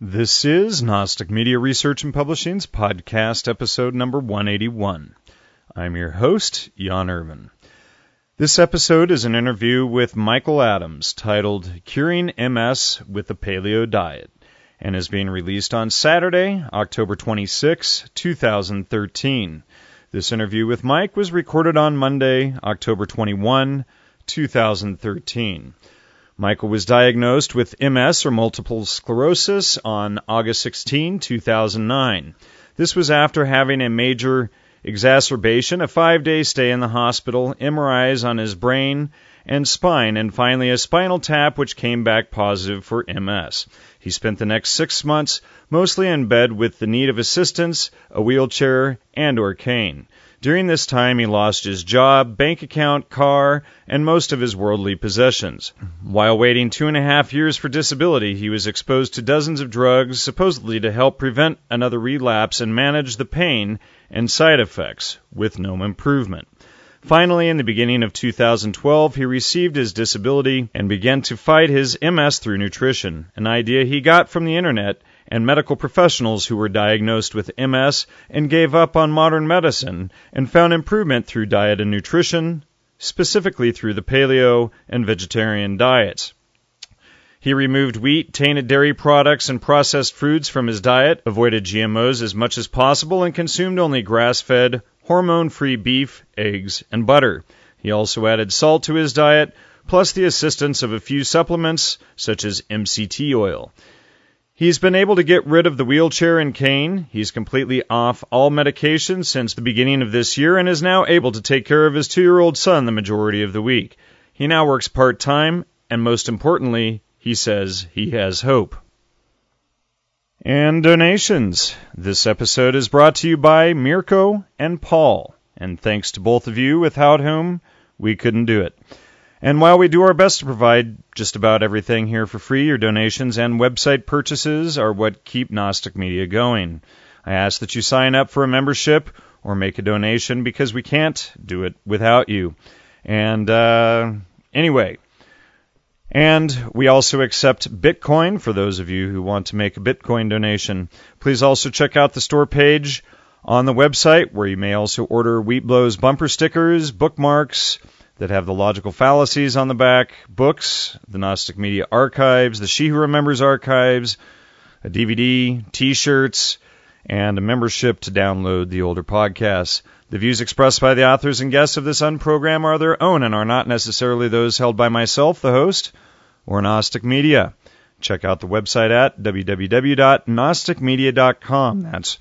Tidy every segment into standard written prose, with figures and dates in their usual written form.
This is Gnostic Media Research and Publishing's podcast episode number 181. I'm your host, Jan Irvin. This episode is an interview with Michael Adams titled Curing MS with the Paleo Diet and is being released on Saturday, October 26, 2013. This interview with Mike was recorded on Monday, October 21, 2013. Michael was diagnosed with MS or multiple sclerosis on August 16, 2009. This was after having a major exacerbation, a 5-day stay in the hospital, MRIs on his brain and spine, and finally a spinal tap which came back positive for MS. He spent the next 6 months mostly in bed with the need of assistance, a wheelchair, and/or cane. During this time, he lost his job, bank account, car, and most of his worldly possessions. While waiting 2.5 years for disability, he was exposed to dozens of drugs, supposedly to help prevent another relapse and manage the pain and side effects, with no improvement. Finally, in the beginning of 2012, he received his disability and began to fight his MS through nutrition, an idea he got from the internet and medical professionals who were diagnosed with MS and gave up on modern medicine and found improvement through diet and nutrition, specifically through the paleo and vegetarian diets. He removed wheat, tainted dairy products, and processed foods from his diet, avoided GMOs as much as possible, and consumed only grass-fed, hormone-free beef, eggs, and butter. He also added salt to his diet, plus the assistance of a few supplements, such as MCT oil. He's been able to get rid of the wheelchair and cane. He's completely off all medication since the beginning of this year and is now able to take care of his 2-year-old son the majority of the week. He now works part-time, and most importantly, he says he has hope. And donations. This episode is brought to you by Mirko and Paul, and thanks to both of you, without whom we couldn't do it. And while we do our best to provide just about everything here for free, your donations and website purchases are what keep Gnostic Media going. I ask that you sign up for a membership or make a donation because we can't do it without you. And anyway, and we also accept Bitcoin for those of you who want to make a Bitcoin donation. Please also check out the store page on the website where you may also order Wheat Blows bumper stickers, bookmarks that have the logical fallacies on the back, books, the Gnostic Media Archives, the She Who Remembers Archives, a DVD, T-shirts, and a membership to download the older podcasts. The views expressed by the authors and guests of this unprogram are their own and are not necessarily those held by myself, the host, or Gnostic Media. Check out the website at www.gnosticmedia.com. That's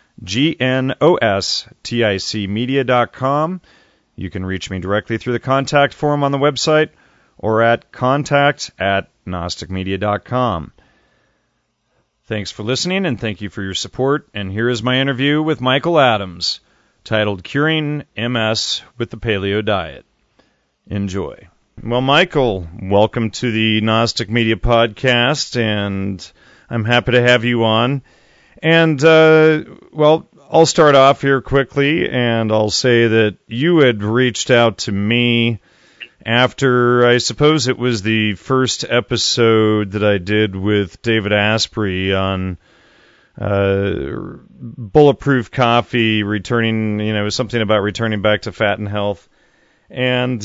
GNOSTICmedia.com. You can reach me directly through the contact form on the website or at contact@gnosticmedia.com. Thanks for listening and thank you for your support. And here is my interview with Michael Adams, titled Curing MS with the Paleo Diet. Enjoy. Well, Michael, welcome to the Gnostic Media Podcast, and I'm happy to have you on. And, I'll start off here quickly, and I'll say that you had reached out to me after, I suppose it was the first episode that I did with David Asprey on Bulletproof Coffee, returning, it was something about returning back to fat and health. And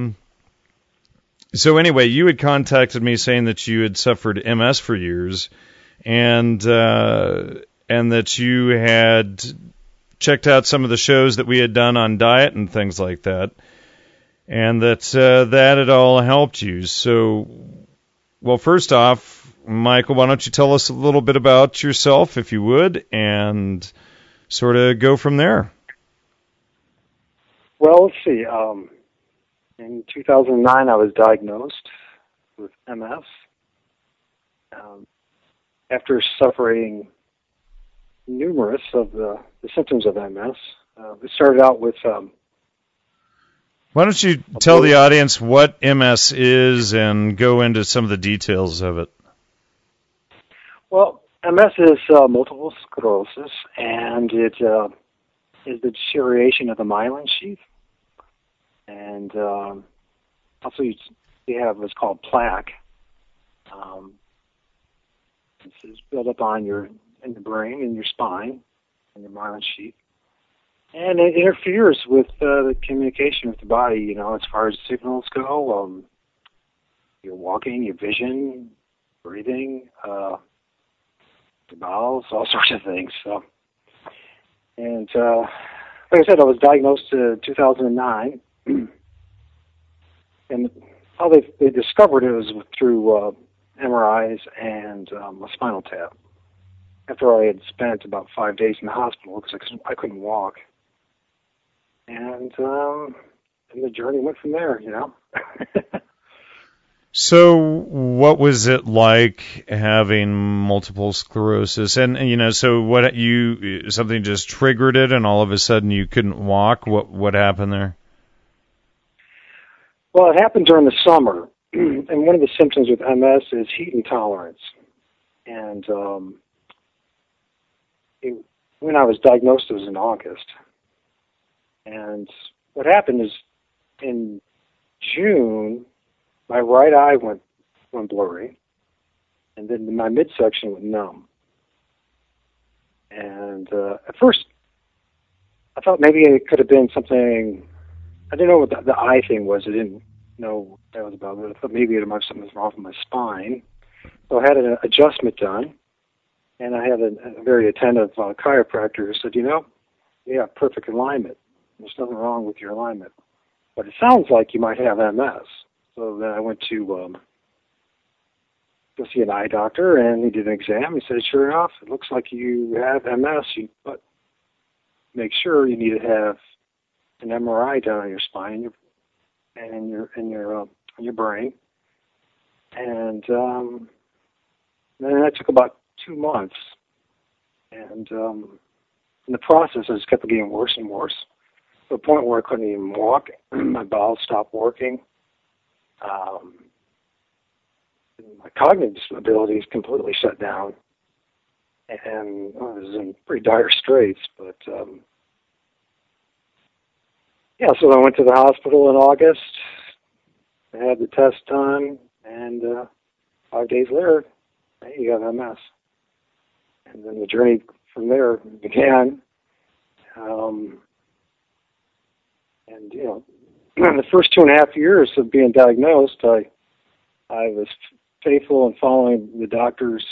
so anyway, you had contacted me saying that you had suffered MS for years, and that you had checked out some of the shows that we had done on diet and things like that, and that that had all helped you. So, well, first off, Michael, why don't you tell us a little bit about yourself, if you would, and sort of go from there. Well, let's see. In 2009, I was diagnosed with MS. After suffering numerous of the symptoms of MS. It started out with... Why don't you tell the audience what MS is and go into some of the details of it? Well, MS is multiple sclerosis, and it is the deterioration of the myelin sheath. And also you have what's called plaque. substances build up in the brain, in your spine, in your myelin sheath. And it interferes with the communication with the body, as far as signals go, your walking, your vision, breathing, your bowels, all sorts of things. So, and like I said, I was diagnosed in 2009, and how they discovered it was through MRIs and a spinal tap. After I had spent about 5 days in the hospital because I couldn't walk. And the journey went from there, So what was it like having multiple sclerosis? And so something just triggered it and all of a sudden you couldn't walk? What happened there? Well, it happened during the summer. And one of the symptoms with MS is heat intolerance. And when I was diagnosed, it was in August. And what happened is in June, my right eye went blurry, and then my midsection went numb. And at first, I thought maybe it could have been something. I didn't know what the eye thing was. I didn't know what that was about. But I thought maybe it might be something wrong with my spine. So I had an adjustment done, and I had a very attentive chiropractor who said, you have perfect alignment. There's nothing wrong with your alignment. But it sounds like you might have MS. So then I went to go see an eye doctor, and he did an exam. He said, sure enough, it looks like you have MS, but make sure you need to have an MRI done on your spine and in your brain. And then that took about 2 months. And in the process, I just kept getting worse and worse, to the point where I couldn't even walk. My bowels stopped working. My cognitive abilities completely shut down. And I was in pretty dire straits. But, so I went to the hospital in August. I had the test done. And 5 days later, hey, you have MS. And then the journey from there began. In the first 2.5 years of being diagnosed, I was faithful in following the doctor's,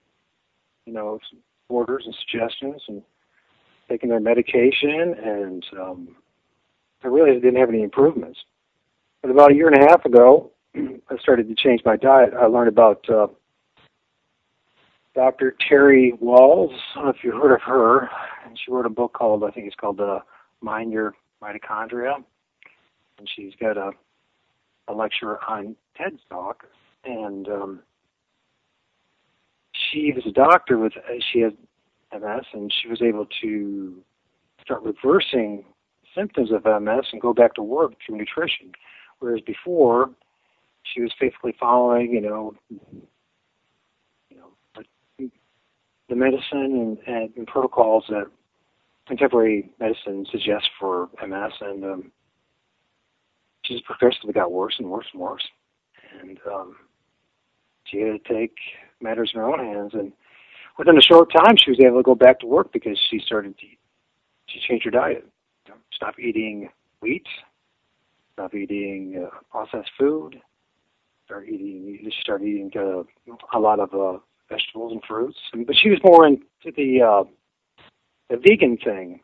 orders and suggestions and taking their medication, and I really didn't have any improvements. But about 1.5 years ago, I started to change my diet. I learned about Dr. Terry Walls. I don't know if you've heard of her. And she wrote a book called, I think it's called Mind Your Mitochondria. And she's got a lecture on TED Talk. And she was a doctor she had MS, and she was able to start reversing symptoms of MS and go back to work through nutrition. Whereas before, she was faithfully following, the medicine and protocols that contemporary medicine suggests for MS, and she just progressively got worse and worse and worse. And she had to take matters in her own hands. And within a short time, she was able to go back to work because she changed her diet. Stop eating wheat, stop eating processed food, started eating a lot of vegetables and fruits. But she was more into the vegan thing,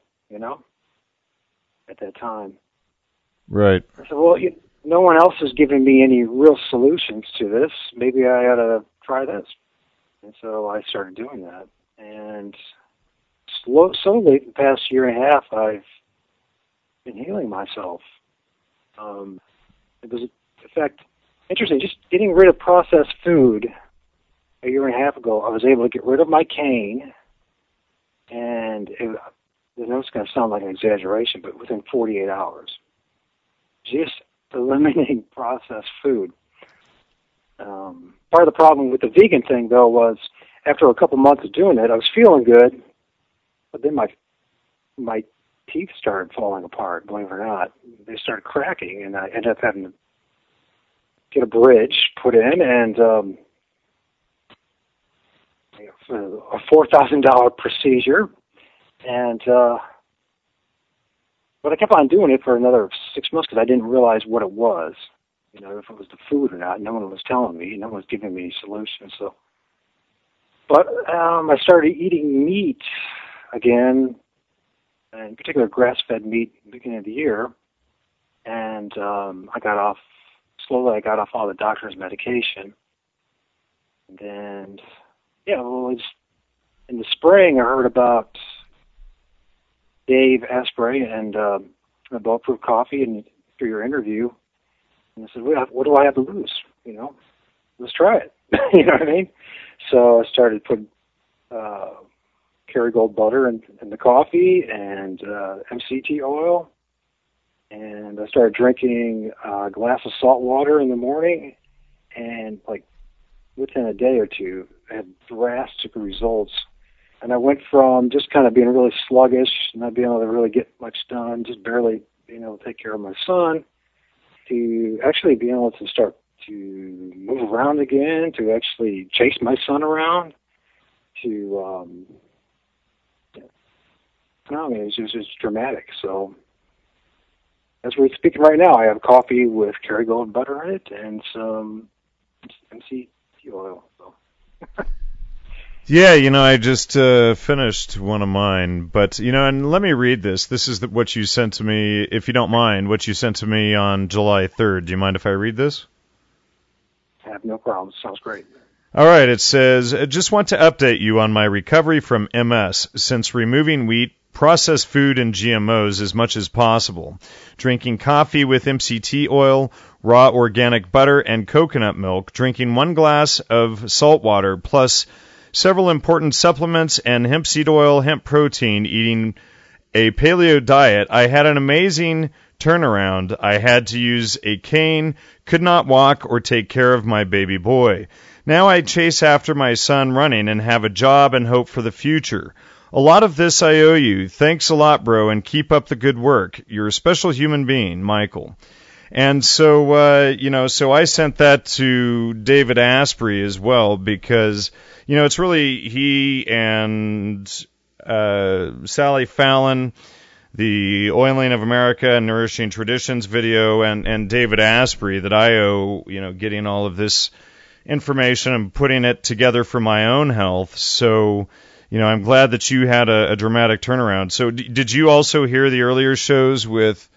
at that time. Right. I said, well, no one else is giving me any real solutions to this. Maybe I ought to try this. And so I started doing that. And slowly, the past 1.5 years, I've been healing myself. It was, in fact, interesting. Just getting rid of processed food 1.5 years ago, I was able to get rid of my cane, and I know it's going to sound like an exaggeration, but within 48 hours. Just eliminating processed food. Part of the problem with the vegan thing, though, was after a couple months of doing it, I was feeling good, but then my teeth started falling apart, believe it or not. They started cracking, and I ended up having to get a bridge put in, and a $4,000 procedure, and but I kept on doing it for another 6 months because I didn't realize what it was. If it was the food or not. No one was telling me. No one was giving me solutions. But I started eating meat again, in particular grass-fed meat, at the beginning of the year, and I got off all the doctor's medication. And then, in the spring, I heard about Dave Asprey and Bulletproof Coffee, and through your interview, and I said, what do I have to lose? Let's try it. You know what I mean? So I started putting Kerrygold butter in the coffee and MCT oil, and I started drinking a glass of salt water in the morning, and within a day or two, I had drastic results. And I went from just kind of being really sluggish, not being able to really get much done, just barely being able to take care of my son, to actually being able to start to move around again, to actually chase my son around, to, it was just dramatic. So as we're speaking right now, I have coffee with Kerrygold butter in it and some MCT oil. So. Yeah, I just finished one of mine, but, and let me read this. This is what you sent to me, if you don't mind, what you sent to me on July 3rd. Do you mind if I read this? I have no problem. Sounds great. All right, it says, just want to update you on my recovery from MS since removing wheat, processed food, and GMOs as much as possible, drinking coffee with MCT oil, raw organic butter, and coconut milk, drinking 1 glass of salt water, plus several important supplements and hemp seed oil, hemp protein, eating a paleo diet. I had an amazing turnaround. I had to use a cane, could not walk or take care of my baby boy. Now I chase after my son running and have a job and hope for the future. A lot of this I owe you. Thanks a lot, bro, and keep up the good work. You're a special human being, Michael. And so, so I sent that to David Asprey as well because, it's really he and Sally Fallon, the Oiling of America and Nourishing Traditions video, and David Asprey that I owe, getting all of this information and putting it together for my own health. So, I'm glad that you had a dramatic turnaround. So did you also hear the earlier shows with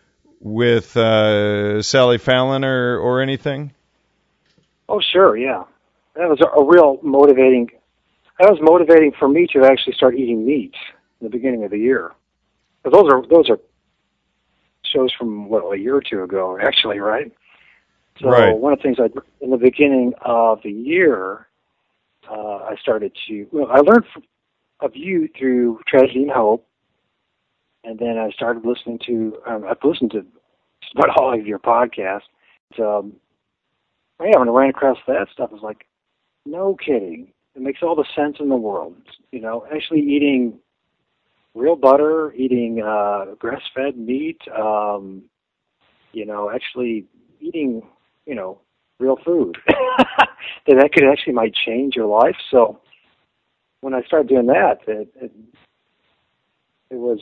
Sally Fallon or anything? Oh, sure, yeah. That was a real motivating. That was motivating for me to actually start eating meat in the beginning of the year. But those are shows from a year or two ago, actually, right? So right. One of the things in the beginning of the year, I started to. I learned of you through Tragedy and Hope. And then I started listening to, I've listened to just about all of your podcasts. When I ran across that stuff, I was like, no kidding. It makes all the sense in the world. Actually eating real butter, eating grass-fed meat, actually eating, real food. that could actually might change your life. So when I started doing that, it was...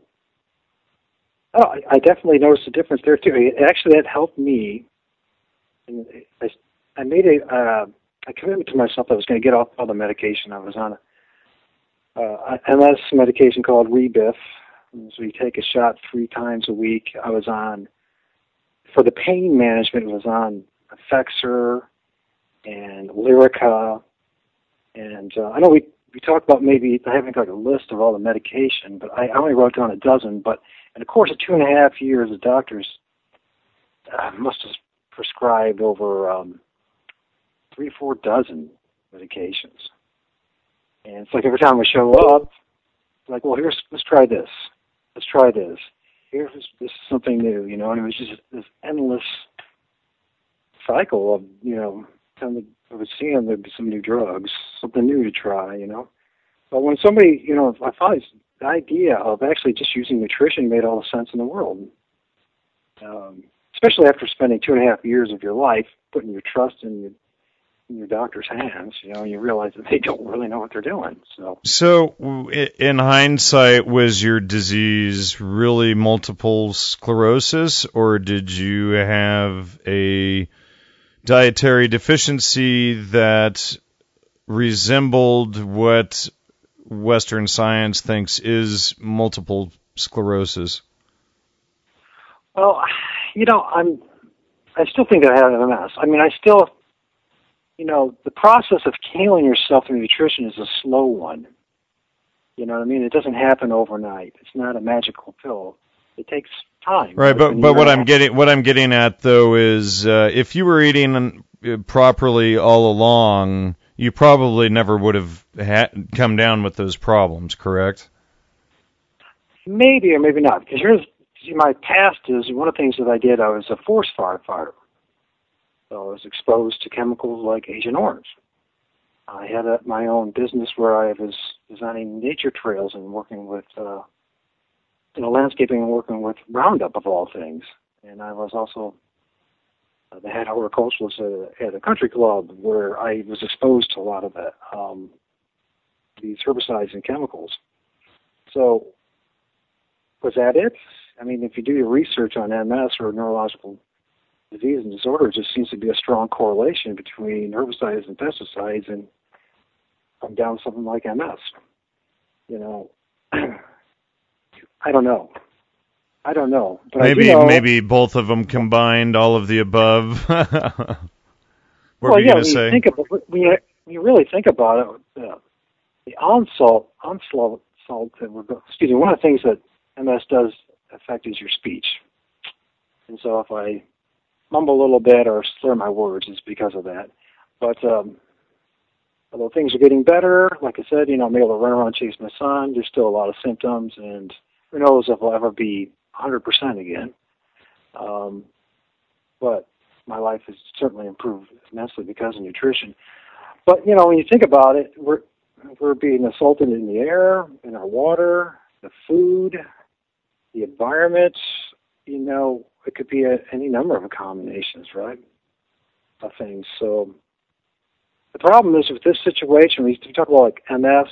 I definitely noticed a difference there too. Actually, that helped me. And I made a commitment to myself that I was going to get off all the medication. I was on a MS medication called Rebif. So you take a shot 3 times a week. I was on, for the pain management, it was on Effexor and Lyrica. And I know we talked about maybe having a list of all the medication, but I only wrote down a dozen. But in the course of 2.5 years, the doctors must have prescribed over 3 or 4 dozen medications. And it's like every time we show up, it's like, well, let's try this. Let's try this. This is something new, and it was just this endless cycle of, I was seeing there'd be some new drugs, something new to try, But when somebody, I thought the idea of actually just using nutrition made all the sense in the world. Especially after spending 2.5 years of your life putting your trust in in your doctor's hands, you realize that they don't really know what they're doing. So in hindsight, was your disease really multiple sclerosis, or did you have a dietary deficiency that resembled what Western science thinks is multiple sclerosis? Well, I still think I have MS. I mean, the process of killing yourself through nutrition is a slow one. You know what I mean? It doesn't happen overnight. It's not a magical pill. It takes time. Right, but what I'm getting at though is if you were eating properly all along, you probably never would have come down with those problems, correct? Maybe or maybe not. Because my past is one of the things that I did. I was a forest firefighter. So I was exposed to chemicals like Agent Orange. I had my own business where I was designing nature trails and working with, landscaping and working with Roundup of all things. And I was also the head horticulturalist at a country club where I was exposed to a lot of that, these herbicides and chemicals. So was that it? I mean, if you do your research on MS or neurological disease and disorder, it just seems to be a strong correlation between herbicides and pesticides, and I'm down with something like MS. I don't know. But maybe both of them combined, all of the above. What were you going to say? When you really think about it, the onslaught. One of the things that MS does affect is your speech, and so if I mumble a little bit or slur my words, it's because of that. But although things are getting better, like I said, I'm able to run around and chase my son. There's still a lot of symptoms, and who knows if I'll ever be 100% again. But my life has certainly improved immensely because of nutrition. But, when you think about it, we're being assaulted in the air, in our water, the food, the environment. It could be any number of combinations, right, of things. So the problem is with this situation, we talk about like MS,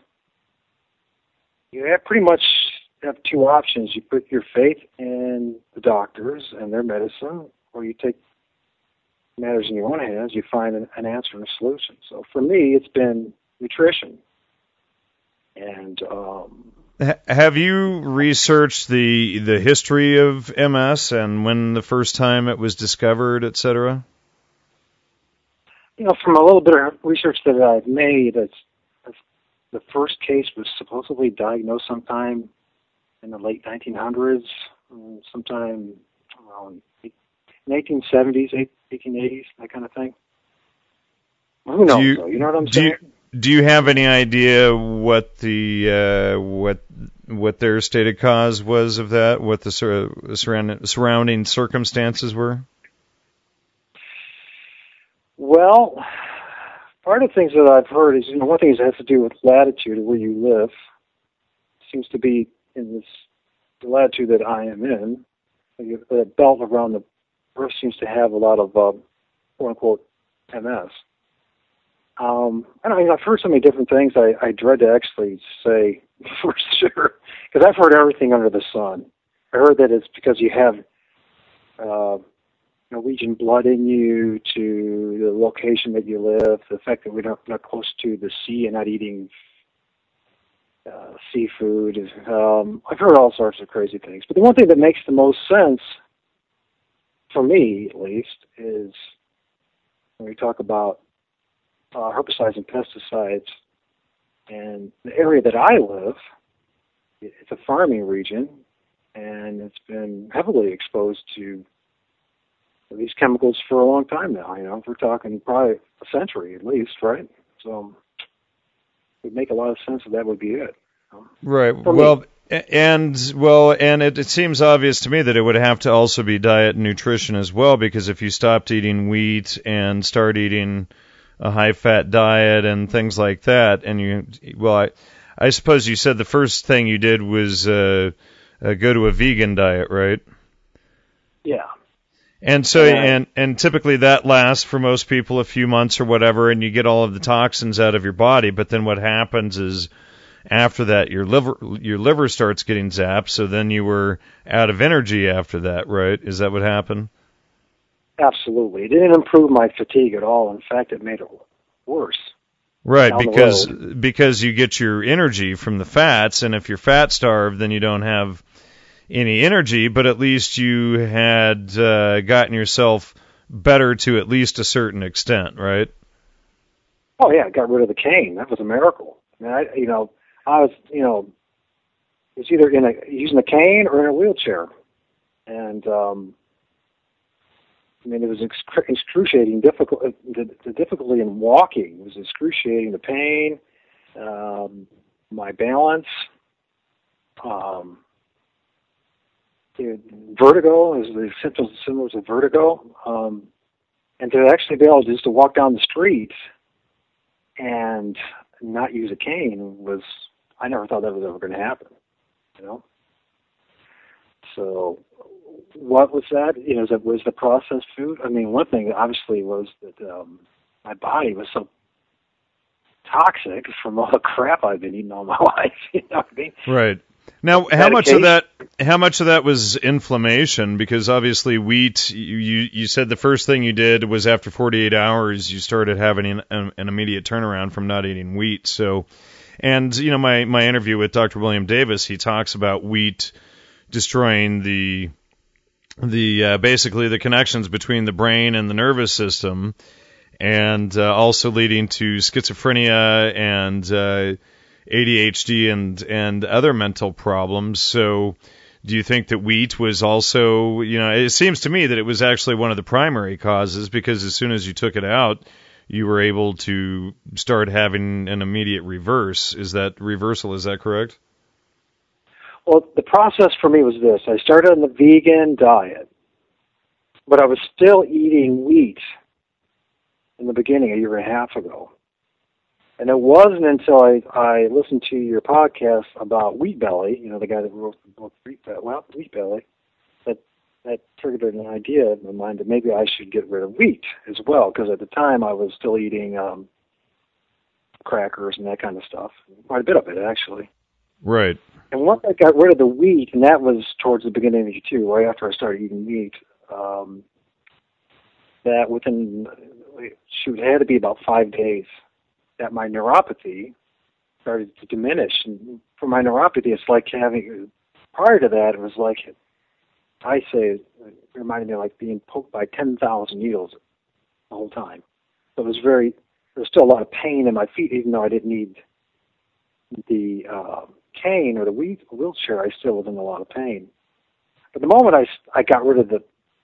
you pretty much have two options. You put your faith in the doctors and their medicine, or you take matters in your own hands, you find an answer and a solution. So for me, it's been nutrition. And have you researched the history of MS and when the first time it was discovered, et cetera? From a little bit of research that I've made, the first case was supposedly diagnosed sometime in the late 1900s, sometime around 1870s, 1880s, that kind of thing. Who knows, though? You know what I'm saying? Do you have any idea what the what their stated cause was of that? What the surrounding circumstances were? Well, part of the things that I've heard is, one thing is it has to do with latitude of where you live. It seems to be in the latitude that I am in. The belt around the Earth seems to have a lot of quote-unquote MS. I've heard so many different things. I dread to actually say for sure, because I've heard everything under the sun. I heard that it's because you have Norwegian blood in you, to the location that you live, the fact that we're not close to the sea and not eating seafood. I've heard all sorts of crazy things. But the one thing that makes the most sense, for me at least, is when we talk about herbicides and pesticides, and the area that I live, it's a farming region, and it's been heavily exposed to these chemicals for a long time now. We're talking probably a century at least, right? So it would make a lot of sense that would be it. Right. Well, and it seems obvious to me that it would have to also be diet and nutrition as well, because if you stopped eating wheat and start eating a high-fat diet and things like that, and I suppose you said the first thing you did was go to a vegan diet, right? Yeah. And so, and typically that lasts for most people a few months or whatever, and you get all of the toxins out of your body. But then what happens is, after that, your liver starts getting zapped. So then you were out of energy after that, right? Is that what happened? Absolutely. It didn't improve my fatigue at all. In fact, it made it worse. Right, because you get your energy from the fats, and if you're fat starved, then you don't have any energy, but at least you had gotten yourself better to at least a certain extent, right? Oh yeah, I got rid of the cane. That was a miracle. I mean, I was it's either using a cane or in a wheelchair, and I mean, it was excruciating. The difficulty in walking was excruciating. The pain, my balance. Vertigo is the symptoms similar to vertigo, and to actually be able just to walk down the street and not use a cane was, I never thought that was ever going to happen, So what was that? Was the processed food? I mean, one thing obviously was that my body was so toxic from all the crap I've been eating all my life. You know what I mean? Right. Now, how much of that was inflammation? Because obviously wheat, you said the first thing you did was after 48 hours you started having an immediate turnaround from not eating wheat. So, and my interview with Dr. William Davis, he talks about wheat destroying the basically the connections between the brain and the nervous system, and also leading to schizophrenia and ADHD and other mental problems. So do you think that wheat was also, it seems to me that it was actually one of the primary causes, because as soon as you took it out, you were able to start having an immediate reversal. Is that correct? Well, the process for me was this. I started on the vegan diet, but I was still eating wheat in the beginning, a year and a half ago. And it wasn't until I listened to your podcast about Wheat Belly, the guy that wrote the book Wheat Belly, that triggered an idea in my mind that maybe I should get rid of wheat as well, because at the time I was still eating crackers and that kind of stuff, quite a bit of it actually. Right. And once I got rid of the wheat, and that was towards the beginning of Q2, right after I started eating meat, that within, it had to be about 5 days, that my neuropathy started to diminish. And for my neuropathy, it's like prior to that, it was like, I say, it reminded me of like being poked by 10,000 needles the whole time. So there was still a lot of pain in my feet, even though I didn't need the cane or the wheelchair, I still was in a lot of pain. But the moment I got rid of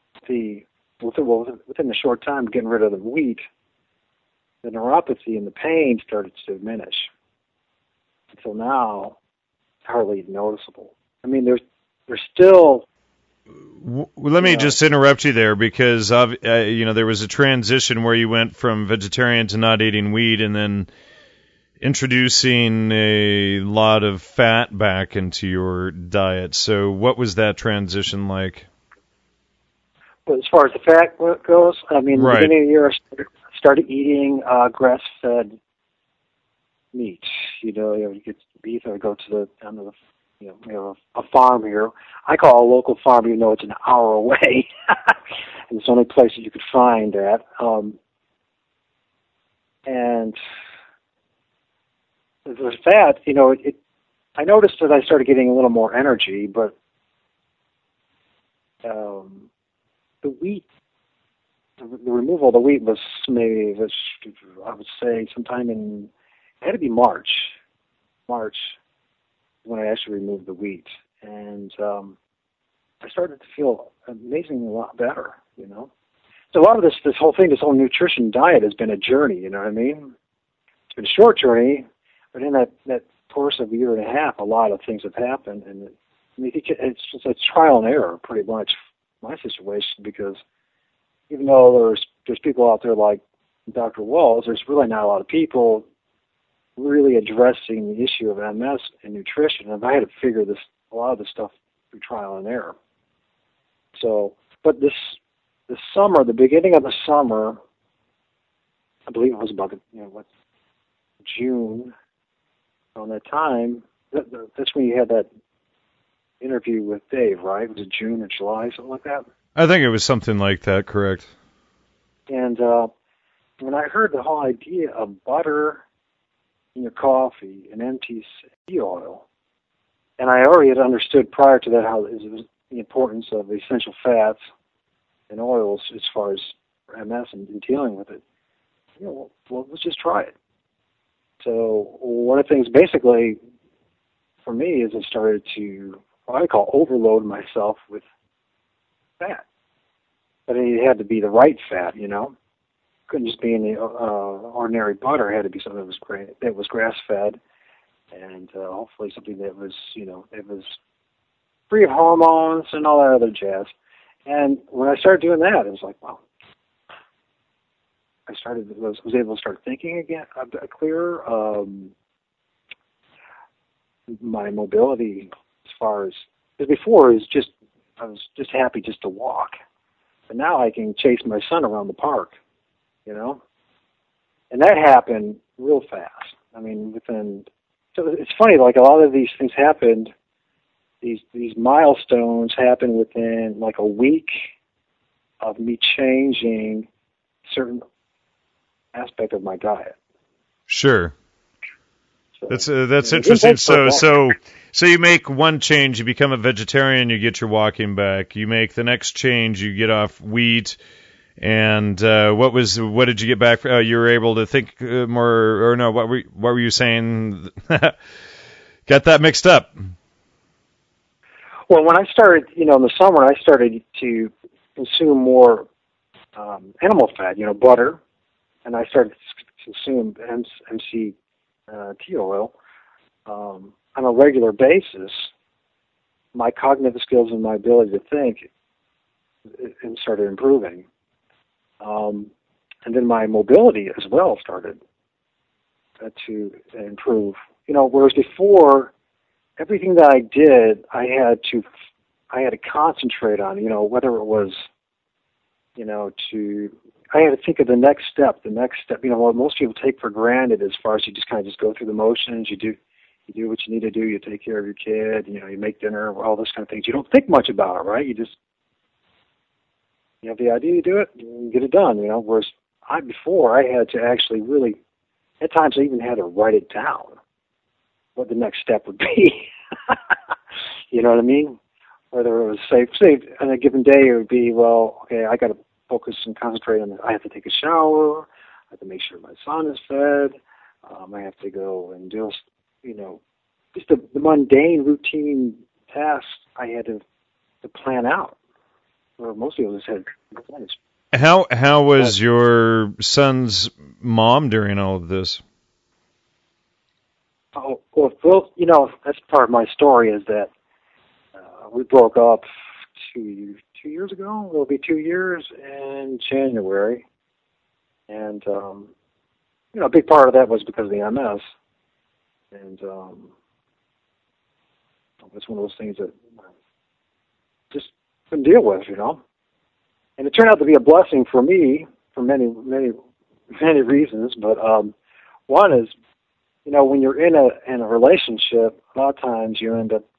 within a short time, getting rid of the wheat, the neuropathy and the pain started to diminish. Until now, it's hardly noticeable. I mean, there's still... Let me just interrupt you there, because there was a transition where you went from vegetarian to not eating wheat, and then introducing a lot of fat back into your diet. So what was that transition like? But as far as the fat goes, I mean, right. At the beginning of the year, I started eating grass-fed meat. You get beef, or go to we have a farm here. I call it a local farm, even though it's an hour away. And it's the only place that you could find that. And with that, I noticed that I started getting a little more energy, but the wheat, the removal of the wheat was maybe, I would say, sometime it had to be March when I actually removed the wheat. And I started to feel amazingly a lot better, So a lot of this whole nutrition diet has been a journey, you know what I mean? It's been a short journey, but in that course of a year and a half, a lot of things have happened. And it's just a trial and error, pretty much, my situation, because even though there's people out there like Dr. Walls, there's really not a lot of people really addressing the issue of MS and nutrition. And I had to figure a lot of this stuff through trial and error. So, but this the summer, the beginning of the summer, I believe it was about June. Around that time, that's when you had that interview with Dave, right? Was it June or July, something like that? I think it was something like that, correct? And when I heard the whole idea of butter in your coffee and MCT oil, and I already had understood prior to that how it was the importance of essential fats and oils as far as MS and dealing with it. Well, let's just try it. So one of the things basically for me is I started to, what I call overload myself with fat. But it had to be the right fat, Couldn't just be any ordinary butter. It had to be something that was grass-fed, and hopefully something that was, it was free of hormones and all that other jazz. And when I started doing that, it was like, wow. I was able to start thinking again, clearer. My mobility, as far as because before, I was just happy just to walk, but now I can chase my son around the park, and that happened real fast. I mean, so it's funny, like a lot of these things happened. These milestones happened within like a week of me changing certain aspect of my diet. Sure. So, that's interesting. So you make one change, you become a vegetarian, you get your walking back. You make the next change, you get off wheat. And what did you get back? You were able to think more, or no? What were you saying? Got that mixed up. Well, when I started, in the summer, I started to consume more animal fat, butter. And I started to consume MCT oil on a regular basis. My cognitive skills and my ability to think started improving. And then my mobility as well started to improve. Whereas before, everything that I did, I had to concentrate on, whether it was, I had to think of the next step, what most people take for granted as far as you just kind of just go through the motions, you do what you need to do, you take care of your kid, you make dinner, all those kind of things. You don't think much about it, right? You just, you have the idea, you do it, you get it done, whereas before I had to actually really, at times I even had to write it down, what the next step would be. You know what I mean? Whether it was, say on a given day, it would be, well, okay, I got to focus and concentrate on it. I have to take a shower. I have to make sure my son is fed. I have to go and do, just the mundane routine tasks I had to plan out. Or most people just had plans. How was your son's mom during all of this? Oh, well, that's part of my story is that we broke up two years ago. It'll be 2 years in January. And, a big part of that was because of the MS. And it's one of those things that just couldn't deal with, And it turned out to be a blessing for me for many, many, many reasons. But one is, when you're in a relationship, a lot of times you end up,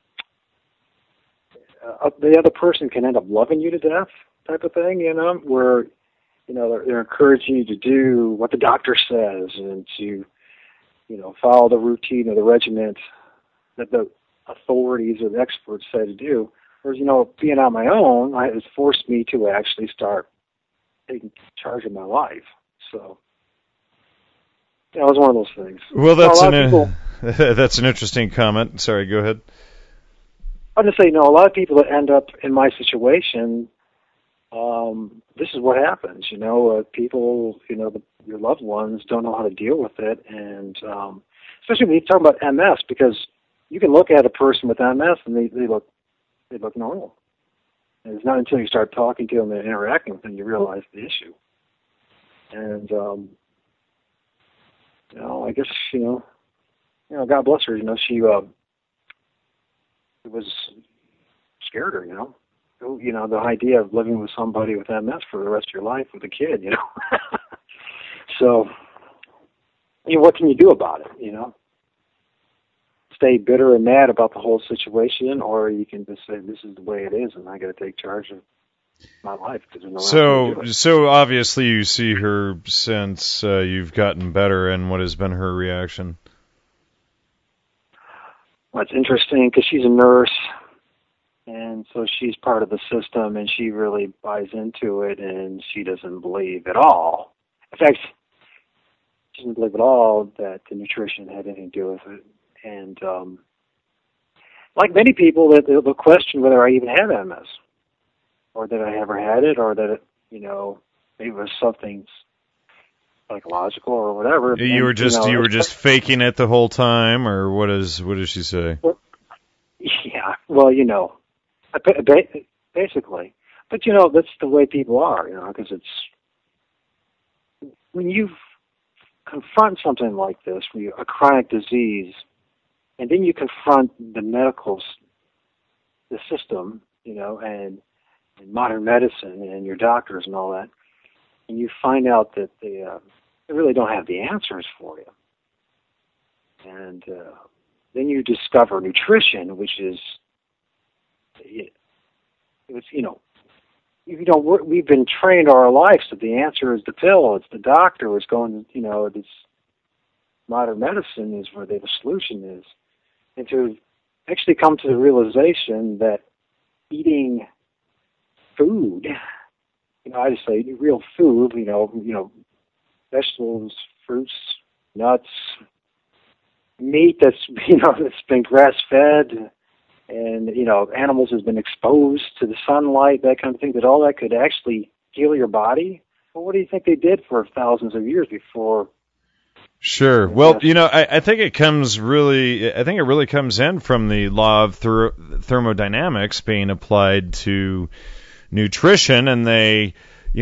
the other person can end up loving you to death, type of thing, where, they're encouraging you to do what the doctor says and to, follow the routine or the regimen that the authorities or the experts say to do. Whereas, being on my own, it forced me to actually start taking charge of my life. So, it was one of those things. Well, that's an interesting comment. Sorry, go ahead. I'll just say, a lot of people that end up in my situation, this is what happens. People, your loved ones don't know how to deal with it, and especially when you talk about MS, because you can look at a person with MS and they look normal. And it's not until you start talking to them and interacting with them you realize the issue. And I guess God bless her. She it was scared her. the idea of living with somebody with MS for the rest of your life with a kid, So, what can you do about it, Stay bitter and mad about the whole situation, or you can just say, this is the way it is, and I got to take charge of my life. Because there's no way to do it. So obviously you see her since you've gotten better, and what has been her reaction? Well, it's interesting because she's a nurse, and so she's part of the system, and she really buys into it, and she doesn't believe at all. In fact, she doesn't believe at all that the nutrition had anything to do with it. And like many people, they'll question whether I even have MS, or that I ever had it, or that it, maybe it was something psychological or whatever. You were just faking it the whole time, or what does she say? Well, yeah, well, basically, but that's the way people are, because it's when you confront something like this, a chronic disease. And then you confront the the system, and modern medicine and your doctors and all that, and you find out that they really don't have the answers for you. And then you discover nutrition, which is, we've been trained our lives that the answer is the pill. It's the doctor. It's going, this modern medicine is where the solution is. And to actually come to the realization that eating food, I just say real food, vegetables, fruits, nuts, meat that's been grass fed, and animals has been exposed to the sunlight, that kind of thing, that all that could actually heal your body. Well, what do you think they did for thousands of years before? Sure. Well, I think it really comes in from the law of thermodynamics being applied to nutrition, and they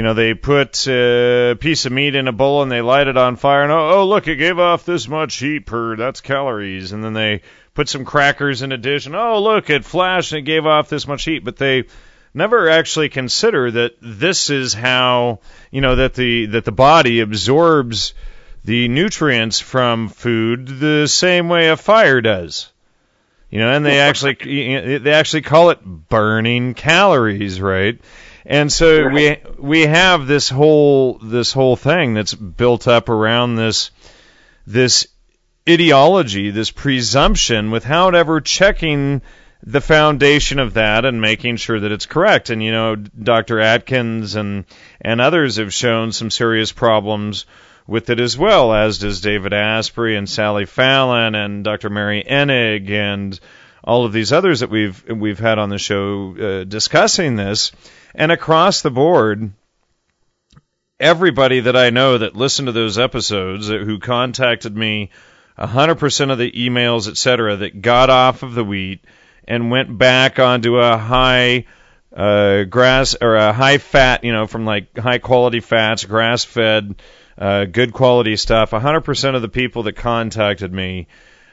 put a piece of meat in a bowl and they light it on fire, and oh look, it gave off this much heat that's calories, and then they put some crackers in a dish, and oh look, it flashed and it gave off this much heat, but they never actually consider that this is how, that the body absorbs the nutrients from food the same way a fire does. And they actually call it burning calories, right? And so we have this whole thing that's built up around this ideology, this presumption, without ever checking the foundation of that and making sure that it's correct. And Dr. Atkins and others have shown some serious problems with it as well, as does David Asprey and Sally Fallon and Dr. Mary Enig and all of these others that we've had on the show discussing this. And across the board, everybody that I know that listened to those episodes, who contacted me, 100% of the emails, etc., that got off of the wheat and went back onto a high grass or a high fat, from like high quality fats, grass fed, good quality stuff. 100% of the people that contacted me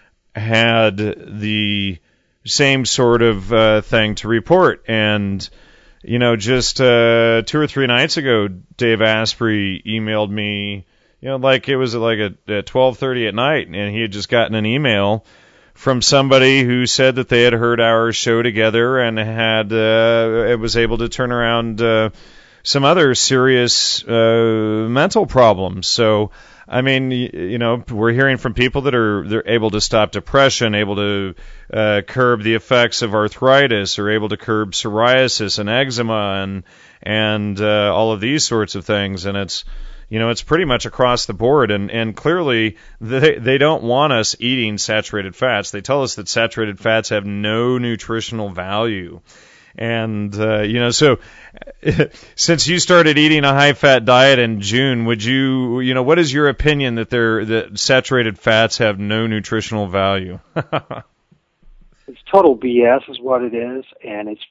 had the same sort of thing to report. And just 2 or 3 nights ago, Dave Asprey emailed me, like it was like at 12:30 at night, and he had just gotten an email from somebody who said that they had heard our show together and had it was able to turn around some other serious mental problems. So, I mean, we're hearing from people that they're able to stop depression, able to curb the effects of arthritis, or able to curb psoriasis and eczema and all of these sorts of things. And it's pretty much across the board. And clearly they don't want us eating saturated fats. They tell us that saturated fats have no nutritional value. And, so since you started eating a high-fat diet in June, would what is your opinion that saturated fats have no nutritional value? It's total BS is what it is. And it's,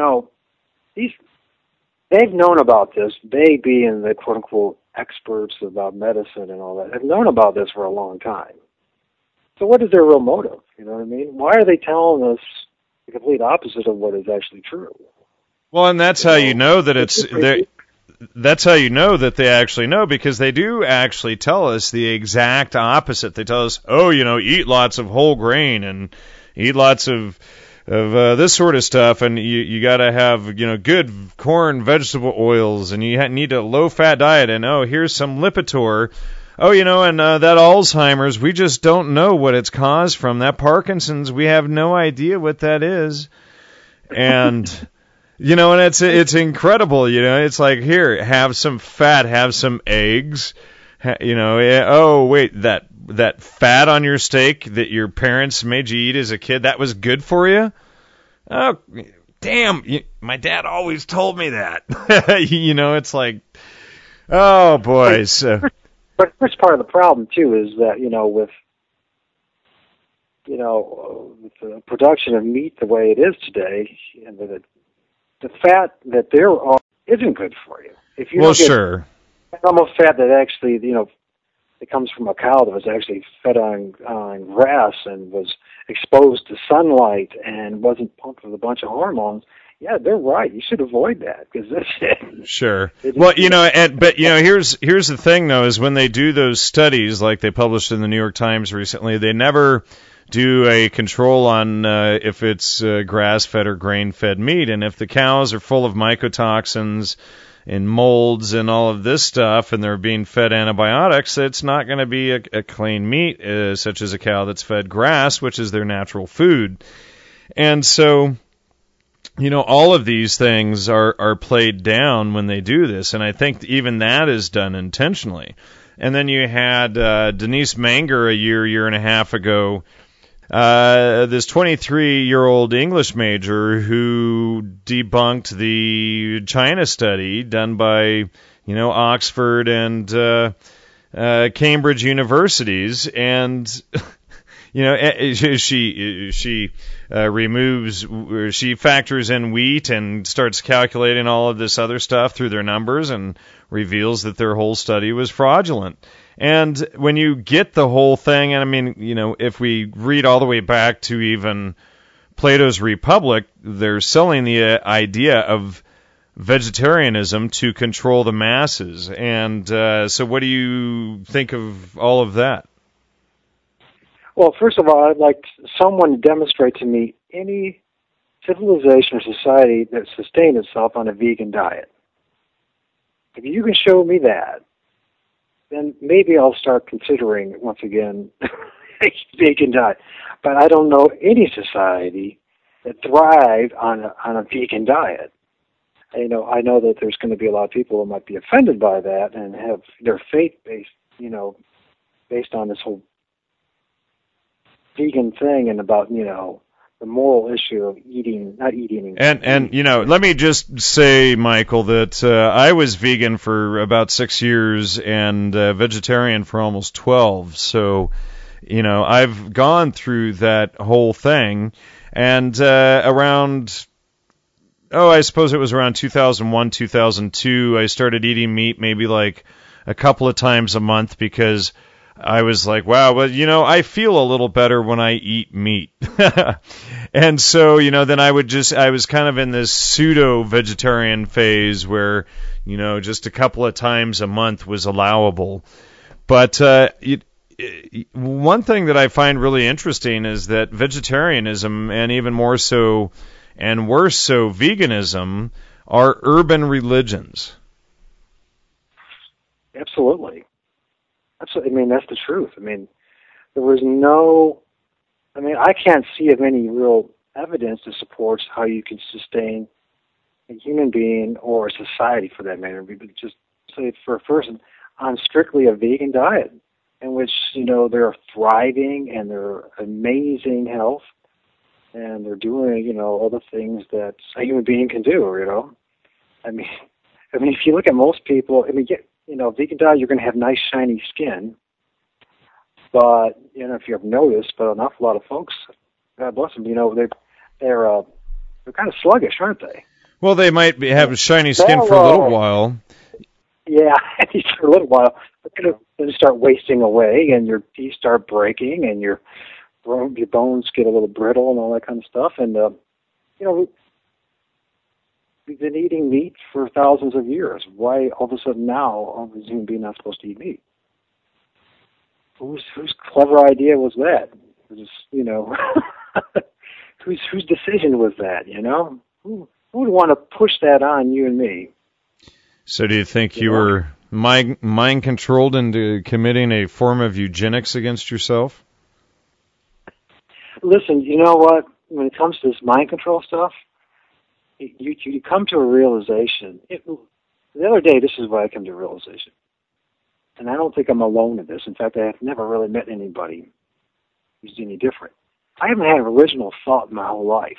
they've known about this. They, being the quote-unquote experts about medicine and all that, have known about this for a long time. So what is their real motive? You know what I mean? Why are they telling us the complete opposite of what is actually true? Well, and that's how you know that that's how you know that they actually know, because they do actually tell us the exact opposite. They tell us, oh, eat lots of whole grain and eat lots of this sort of stuff, and you got to have good corn vegetable oils, and you need a low fat diet, and here's some Lipitor. Oh, and that Alzheimer's, we just don't know what it's caused from. That Parkinson's, we have no idea what that is. And and it's incredible. It's like, here, have some fat, have some eggs. Oh wait, that fat on your steak that your parents made you eat as a kid, that was good for you? Oh, damn, my dad always told me that. It's like, oh boy. But that's part of the problem too, is that with the production of meat the way it is today, and the fat that there are isn't good for you. If you sure. Almost fat that actually, it comes from a cow that was actually fed on grass and was exposed to sunlight and wasn't pumped with a bunch of hormones. Yeah, they're right. You should avoid that, because that's it. Sure. Well, but here's the thing though, is when they do those studies, like they published in the New York Times recently, they never do a control on if it's grass-fed or grain-fed meat, and if the cows are full of mycotoxins and molds and all of this stuff, and they're being fed antibiotics, it's not going to be a clean meat, such as a cow that's fed grass, which is their natural food. And so, all of these things are played down when they do this, and I think even that is done intentionally. And then you had Denise Manger a year and a half ago, this 23-year-old English major who debunked the China study done by, Oxford and Cambridge universities, and she factors in wheat and starts calculating all of this other stuff through their numbers and reveals that their whole study was fraudulent. And when you get the whole thing, and I mean, if we read all the way back to even Plato's Republic, they're selling the idea of vegetarianism to control the masses. And so what do you think of all of that? Well, first of all, I'd like someone to demonstrate to me any civilization or society that sustained itself on a vegan diet. If you can show me that, then maybe I'll start considering, once again, a vegan diet. But I don't know any society that thrived on a vegan diet. I know that there's going to be a lot of people who might be offended by that and have their faith based on this whole vegan thing and about, the moral issue of not eating. And let me just say, Michael, that I was vegan for about 6 years and vegetarian for almost 12. So, I've gone through that whole thing. And I suppose it was around 2001, 2002, I started eating meat maybe like a couple of times a month, because I was like, wow, well, I feel a little better when I eat meat. And so, then I was kind of in this pseudo-vegetarian phase where, just a couple of times a month was allowable. But one thing that I find really interesting is that vegetarianism, and even more so and worse so veganism, are urban religions. Absolutely. That's the truth. I can't see of any real evidence that supports how you can sustain a human being or a society, for that matter, just say for a person, on strictly a vegan diet, in which, they're thriving and they're amazing health, and they're doing, all the things that a human being can do, if you look at most people, vegan diet, you're going to have nice, shiny skin. But, if you have noticed, but an awful lot of folks, God bless them, they're kind of sluggish, aren't they? Well, they might have shiny skin for a little while. Yeah, for a little while. But then you start wasting away, and your teeth start breaking, and your bones get a little brittle and all that kind of stuff. And, we've been eating meat for thousands of years. Why all of a sudden now all of a human being not supposed to eat meat? Whose clever idea was that? Whose decision was that? Who would want to push that on you and me? So do you think you were mind controlled into committing a form of eugenics against yourself? Listen, you know what? When it comes to this mind control stuff, you come to a realization. The other day, this is why I come to a realization. And I don't think I'm alone in this. In fact, I have never really met anybody who's any different. I haven't had an original thought in my whole life.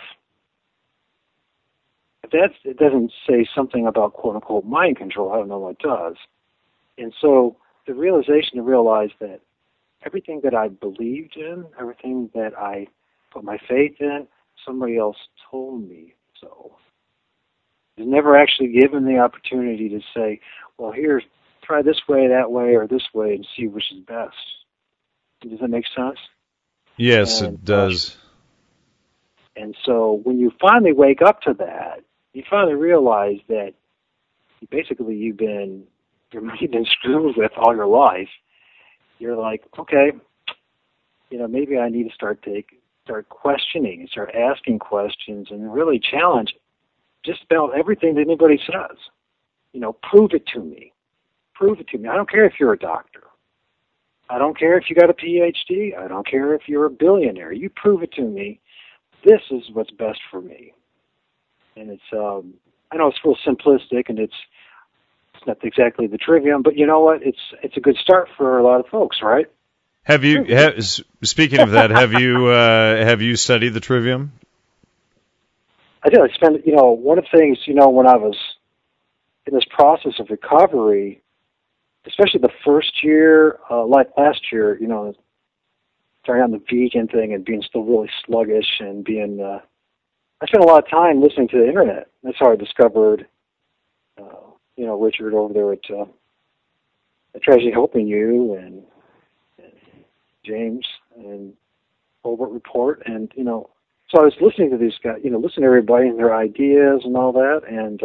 If it doesn't say something about quote-unquote mind control, I don't know what does. And so the realization to realize that everything that I believed in, everything that I put my faith in, somebody else told me so. I was never actually given the opportunity to say, well, here, try this way, that way, or this way and see which is best. Does that make sense? Yes, it does. And so when you finally wake up to that, you finally realize that basically you've been screwed with all your life. You're like, okay, maybe I need to start questioning, start asking questions, and really challenge just about everything that anybody says. Prove it to me. Prove it to me. I don't care if you're a doctor. I don't care if you got a PhD. I don't care if you're a billionaire. You prove it to me. This is what's best for me. And it's, I know it's real simplistic, and it's not exactly the trivium, but you know what? It's a good start for a lot of folks, right? Have you? Speaking of that, have you studied the trivium? I did. I spent, one of the things, when I was in this process of recovery, especially the first year, like last year, starting on the vegan thing and being still really sluggish and being, I spent a lot of time listening to the internet. That's how I discovered, Richard over there at Tragedy Helping You and James and Colbert Report. And, so I was listening to these guys, listening to everybody and their ideas and all that. And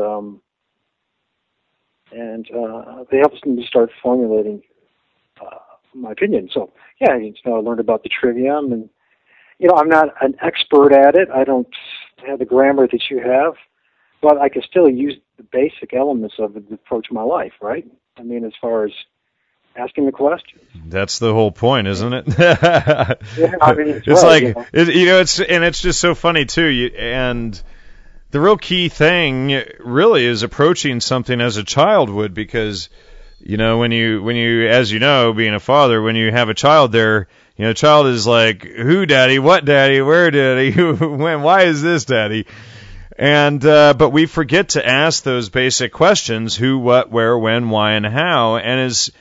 they helped me to start formulating my opinion. So, yeah, I learned about the trivium. And, I'm not an expert at it. I don't have the grammar that you have. But I can still use the basic elements of it to approach my life, right? I mean, as far as asking the questions. That's the whole point, isn't it? Yeah, I mean, it's right, like, it's just so funny too. And the real key thing really is approaching something as a child would, because, when you, as you know, being a father, when you have a child there, a child is like, who, daddy, what, daddy, where, daddy, when, why is this, daddy? And but we forget to ask those basic questions: who, what, where, when, why, and how. And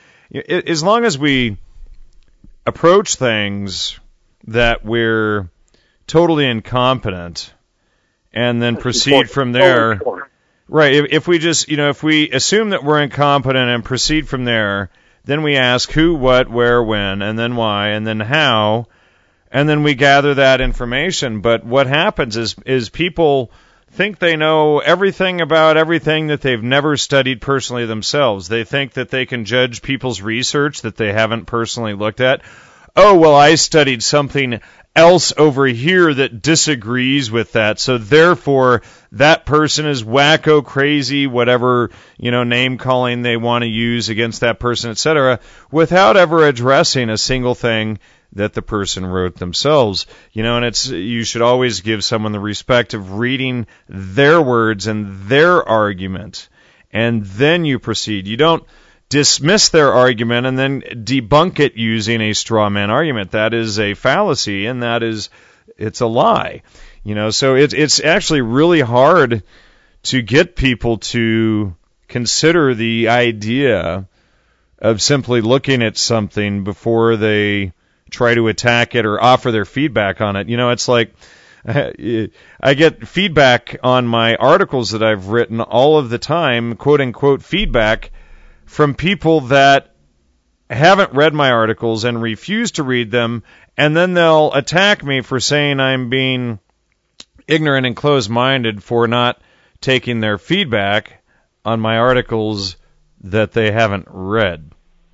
as long as we approach things that we're totally incompetent, and then proceed from there, right? If we just, if we assume that we're incompetent and proceed from there, then we ask who, what, where, when, and then why, and then how, and then we gather that information. But what happens is people think they know everything about everything that they've never studied personally themselves. They think that they can judge people's research that they haven't personally looked at. Oh, well, I studied something else over here that disagrees with that, so therefore that person is wacko, crazy, whatever, name calling they want to use against that person, etc., without ever addressing a single thing that the person wrote themselves. And you should always give someone the respect of reading their words and their argument, and then you proceed. You don't dismiss their argument and then debunk it using a straw man argument. That is a fallacy, and it's a lie. So it's actually really hard to get people to consider the idea of simply looking at something before they try to attack it or offer their feedback on it. It's like I get feedback on my articles that I've written all of the time, quote unquote feedback, from people that haven't read my articles and refuse to read them, and then they'll attack me for saying I'm being ignorant and closed-minded for not taking their feedback on my articles that they haven't read.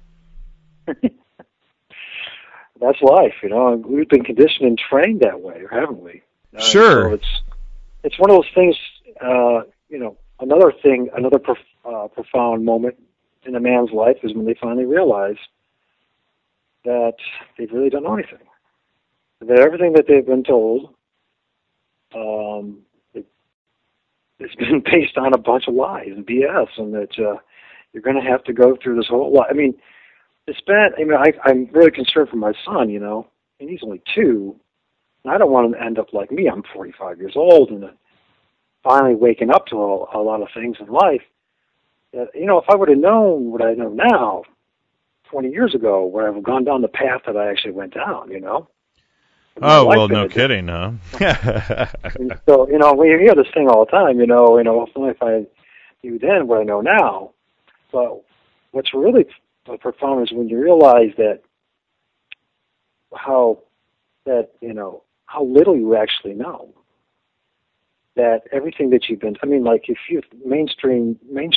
That's life, We've been conditioned and trained that way, haven't we? Sure. So it's one of those things. Another thing, profound moment in a man's life is when they finally realize that they really don't know anything. That everything that they've been told, it's been based on a bunch of lies and BS, and that you're going to have to go through this whole life. I mean, I'm really concerned for my son, and he's only 2, and I don't want him to end up like me. I'm 45 years old, and finally waking up to a lot of things in life. That, if I would have known what I know now, 20 years ago, would I have gone down the path that I actually went down, Oh, well, no kidding, huh? And so, when you hear this thing all the time, if I knew then what I know now. But what's really profound is when you realize that how little you actually know. That everything that you've been, if you mainstream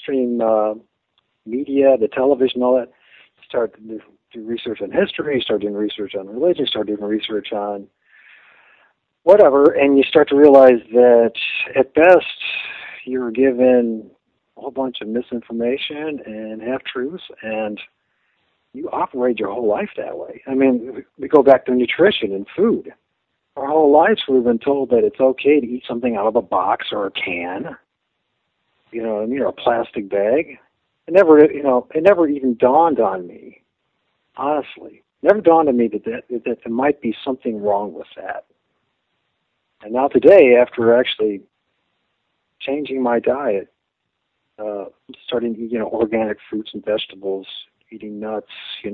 media, the television, all that, start to do research on history, start doing research on religion, start doing research on whatever, and you start to realize that at best you're given a whole bunch of misinformation and half-truths, and you operate your whole life that way. We go back to nutrition and food. Our whole lives we've been told that it's okay to eat something out of a box or a can, or a plastic bag. It never even dawned on me, honestly. Never dawned on me that there might be something wrong with that. And now today, after actually changing my diet, starting to eat, organic fruits and vegetables, eating nuts,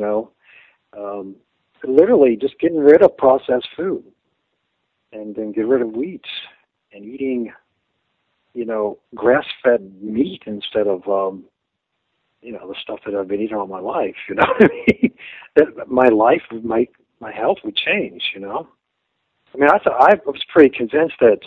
literally just getting rid of processed food. And then get rid of wheat and eating, grass-fed meat instead of, the stuff that I've been eating all my life, that my life, my health would change, I was pretty convinced that,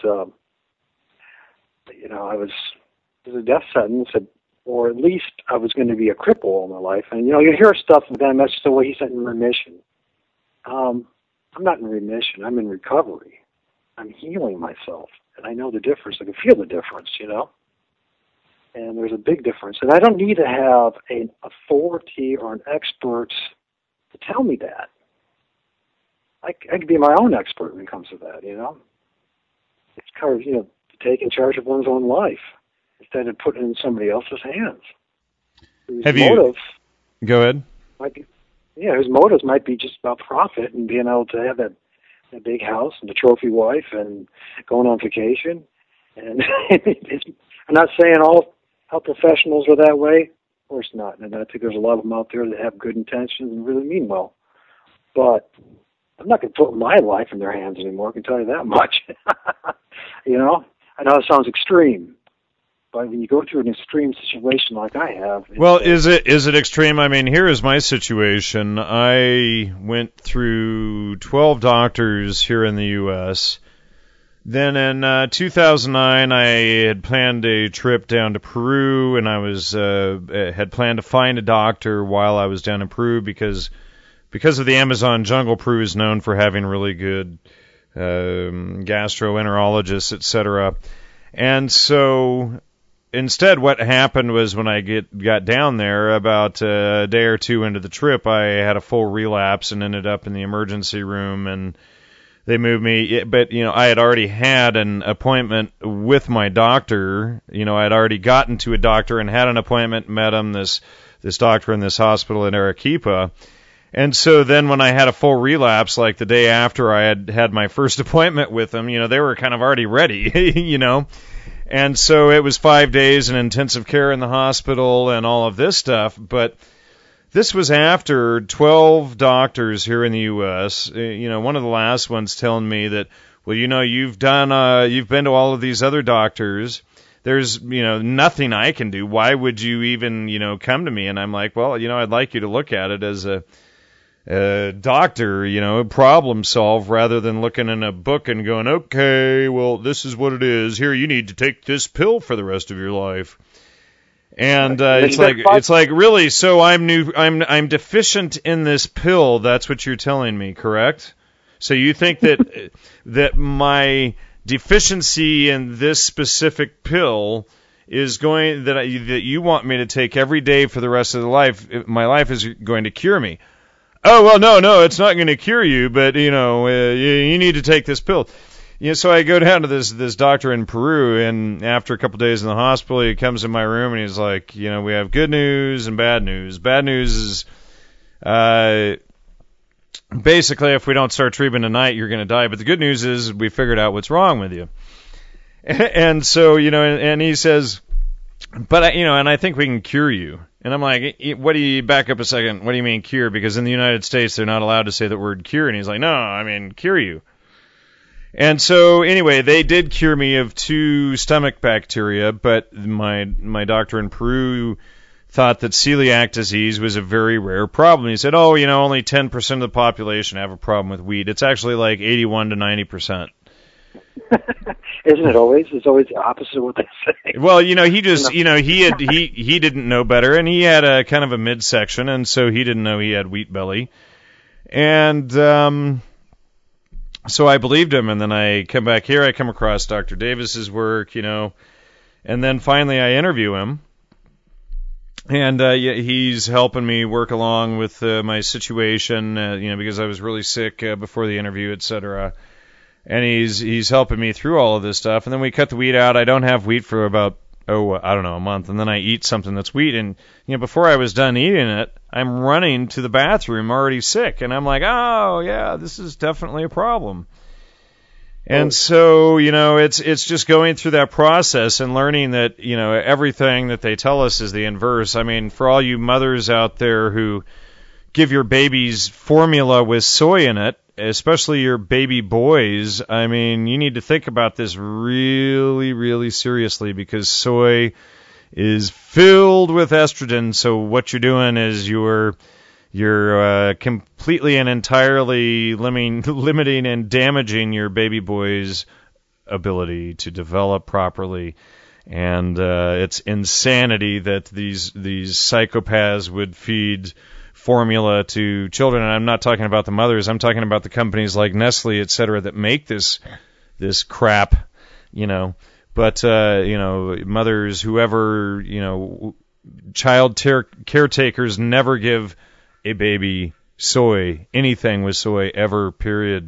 there's a death sentence, or at least I was going to be a cripple all my life. And, you hear stuff from them, that's the way he said in remission. I'm not in remission, I'm in recovery. I'm healing myself, and I know the difference. I can feel the difference, And there's a big difference. And I don't need to have an authority or an expert to tell me that. I can be my own expert when it comes to that, It's kind of, taking charge of one's own life instead of putting it in somebody else's hands. Go ahead. His motives might be just about profit and being able to have that big house and the trophy wife and going on vacation. And I'm not saying all health professionals are that way. Of course not. And I think there's a lot of them out there that have good intentions and really mean well. But I'm not going to put my life in their hands anymore, I can tell you that much. I know it sounds extreme, but when you go through an extreme situation like I have... Well, is it extreme? Here is my situation. I went through 12 doctors here in the U.S. Then in 2009, I had planned a trip down to Peru, and I had planned to find a doctor while I was down in Peru because of the Amazon jungle. Peru is known for having really good gastroenterologists, etc. And so... Instead, what happened was when I got down there, about a day or two into the trip, I had a full relapse and ended up in the emergency room, and they moved me. But, I had already had an appointment with my doctor. I had already gotten to a doctor and had an appointment, met him, this doctor in this hospital in Arequipa. And so then when I had a full relapse, like the day after I had my first appointment with them, they were kind of already ready, And so it was 5 days in intensive care in the hospital and all of this stuff. But this was after 12 doctors here in the U.S. One of the last ones telling me that, well, you've been to all of these other doctors. There's, nothing I can do. Why would you even, come to me? And I'm like, well, I'd like you to look at it as doctor, problem solve rather than looking in a book and going, okay, well, this is what it is. Here, you need to take this pill for the rest of your life. And it's like really. So I'm deficient in this pill. That's what you're telling me, correct? So you think that that my deficiency in this specific pill is going that you want me to take every day for the rest of my life is going to cure me. Oh, well, no, it's not going to cure you, but, you need to take this pill. So I go down to this doctor in Peru, and after a couple days in the hospital, he comes in my room, and he's like, we have good news and bad news. Bad news is, basically, if we don't start treatment tonight, you're going to die. But the good news is we figured out what's wrong with you. And so, and he says, but, and I think we can cure you. And I'm like, back up a second, what do you mean cure? Because in the United States, they're not allowed to say the word cure. And he's like, no, I mean, cure you. And so, anyway, they did cure me of 2 stomach bacteria, but my doctor in Peru thought that celiac disease was a very rare problem. He said, only 10% of the population have a problem with wheat. It's actually like 81 to 90%. Isn't it always? It's always the opposite of what they say. Well, he just, he didn't know better, and he had a kind of a midsection, and so he didn't know he had wheat belly. And so I believed him, and then I come back here, I come across Dr. Davis's work, and then finally I interview him. And he's helping me work along with my situation, because I was really sick before the interview, etc. And he's helping me through all of this stuff. And then we cut the wheat out. I don't have wheat for about, a month. And then I eat something that's wheat. And, before I was done eating it, I'm running to the bathroom already sick. And I'm like, oh, yeah, this is definitely a problem. And so, it's just going through that process and learning that, everything that they tell us is the inverse. I mean, for all you mothers out there who give your babies formula with soy in it, especially your baby boys, I mean, you need to think about this really, really seriously because soy is filled with estrogen. So what you're doing is you're completely and entirely limiting and damaging your baby boy's ability to develop properly. And it's insanity that these psychopaths would feed formula to children. And I'm not talking about the mothers. I'm talking about the companies like Nestle, et cetera, that make this crap, But, mothers, whoever, child caretakers never give a baby soy, anything with soy ever, period.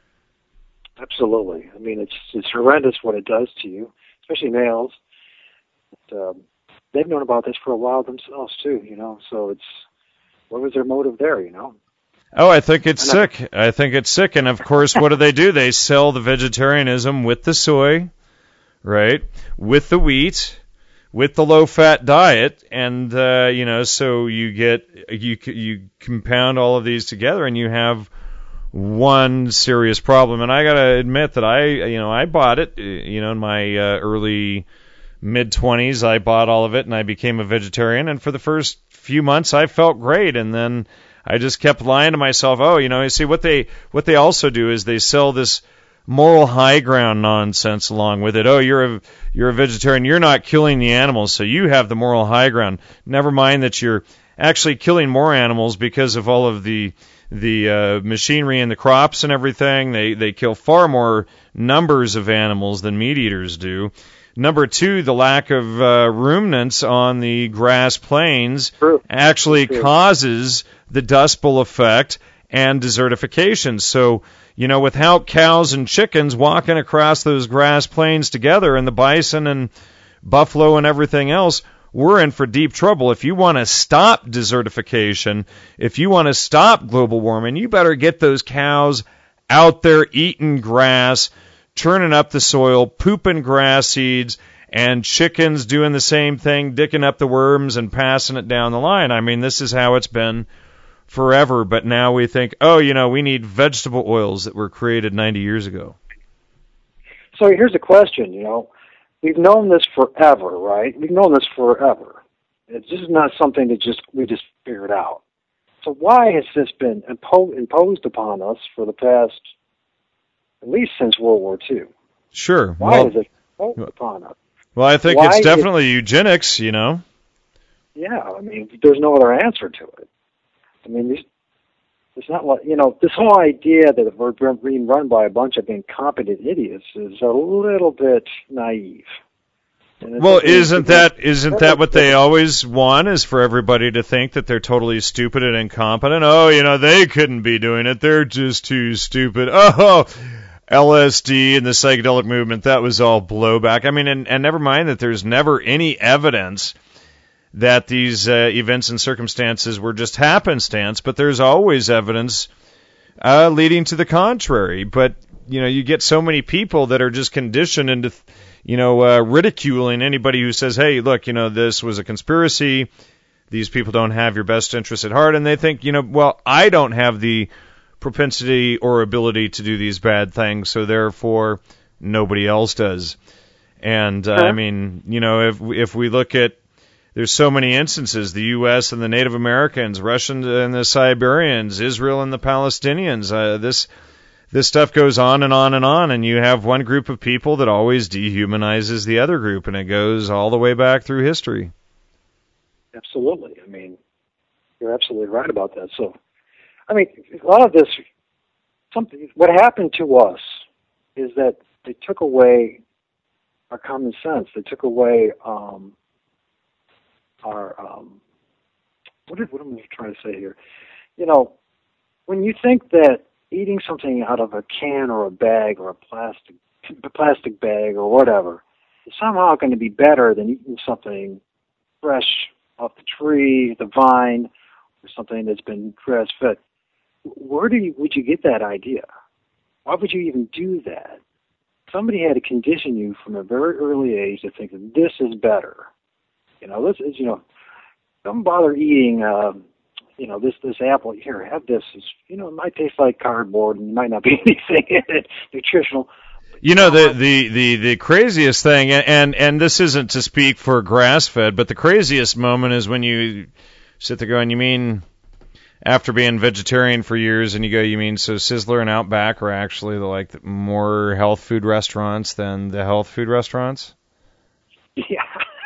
Absolutely. I mean, it's horrendous what it does to you, especially males. But, they've known about this for a while themselves too, so what was their motive there, Oh, I think it's sick. And of course, what do? They sell the vegetarianism with the soy, right? With the wheat, with the low-fat diet, and so you compound all of these together, and you have one serious problem. And I gotta admit that I bought it, in my early mid-20s. I bought all of it, and I became a vegetarian. And for the first few months, I felt great, and then I just kept lying to myself. Oh, you see what they also do is they sell this moral high ground nonsense along with it. Oh, you're a vegetarian. You're not killing the animals, so you have the moral high ground. Never mind that you're actually killing more animals because of all of the machinery and the crops and everything. They kill far more numbers of animals than meat eaters do. Number 2, the lack of ruminants on the grass plains actually causes the Dust Bowl effect and desertification. So, without cows and chickens walking across those grass plains together and the bison and buffalo and everything else, we're in for deep trouble. If you want to stop desertification, if you want to stop global warming, you better get those cows out there eating grass, churning up the soil, pooping grass seeds, and chickens doing the same thing, dicking up the worms and passing it down the line. I mean, this is how it's been forever, but now we think, we need vegetable oils that were created 90 years ago. So here's a question, We've known this forever, right? We've known this forever. This is not something that we just figured out. So why has this been imposed upon us for the past, at least since World War II? Sure. Why is it imposed upon us? Well, I think it's definitely eugenics, Yeah, I mean, there's no other answer to it. I mean, it's not like, this whole idea that we're being run by a bunch of incompetent idiots is a little bit naive. Well, isn't that what they always want, is for everybody to think that they're totally stupid and incompetent? Oh, they couldn't be doing it. They're just too stupid. Oh, LSD and the psychedelic movement, that was all blowback. I mean, and never mind that there's never any evidence that these events and circumstances were just happenstance, but there's always evidence leading to the contrary. But, you get so many people that are just conditioned into, ridiculing anybody who says, hey, look, this was a conspiracy. These people don't have your best interest at heart. And they think, well, I don't have the propensity or ability to do these bad things, so therefore nobody else does. And, I mean, if we look at, there's so many instances, the U.S. and the Native Americans, Russians and the Siberians, Israel and the Palestinians. This stuff goes on and on and on, and you have one group of people that always dehumanizes the other group, and it goes all the way back through history. Absolutely. I mean, you're absolutely right about that. So, I mean, a lot of this, what happened to us is that they took away our common sense. They took away our what am I trying to say here? When you think that eating something out of a can or a bag or a plastic bag or whatever is somehow going to be better than eating something fresh off the tree, the vine, or something that's been grass-fed, where would you get that idea? Why would you even do that? Somebody had to condition you from a very early age to think that this is better. This is, don't bother eating, this apple. Here, have this. It might taste like cardboard and it might not be anything nutritional. The craziest thing, and this isn't to speak for grass-fed, but the craziest moment is when you sit there going, you mean, after being vegetarian for years, and you go, you mean, so Sizzler and Outback are actually the more health food restaurants than the health food restaurants? Yeah.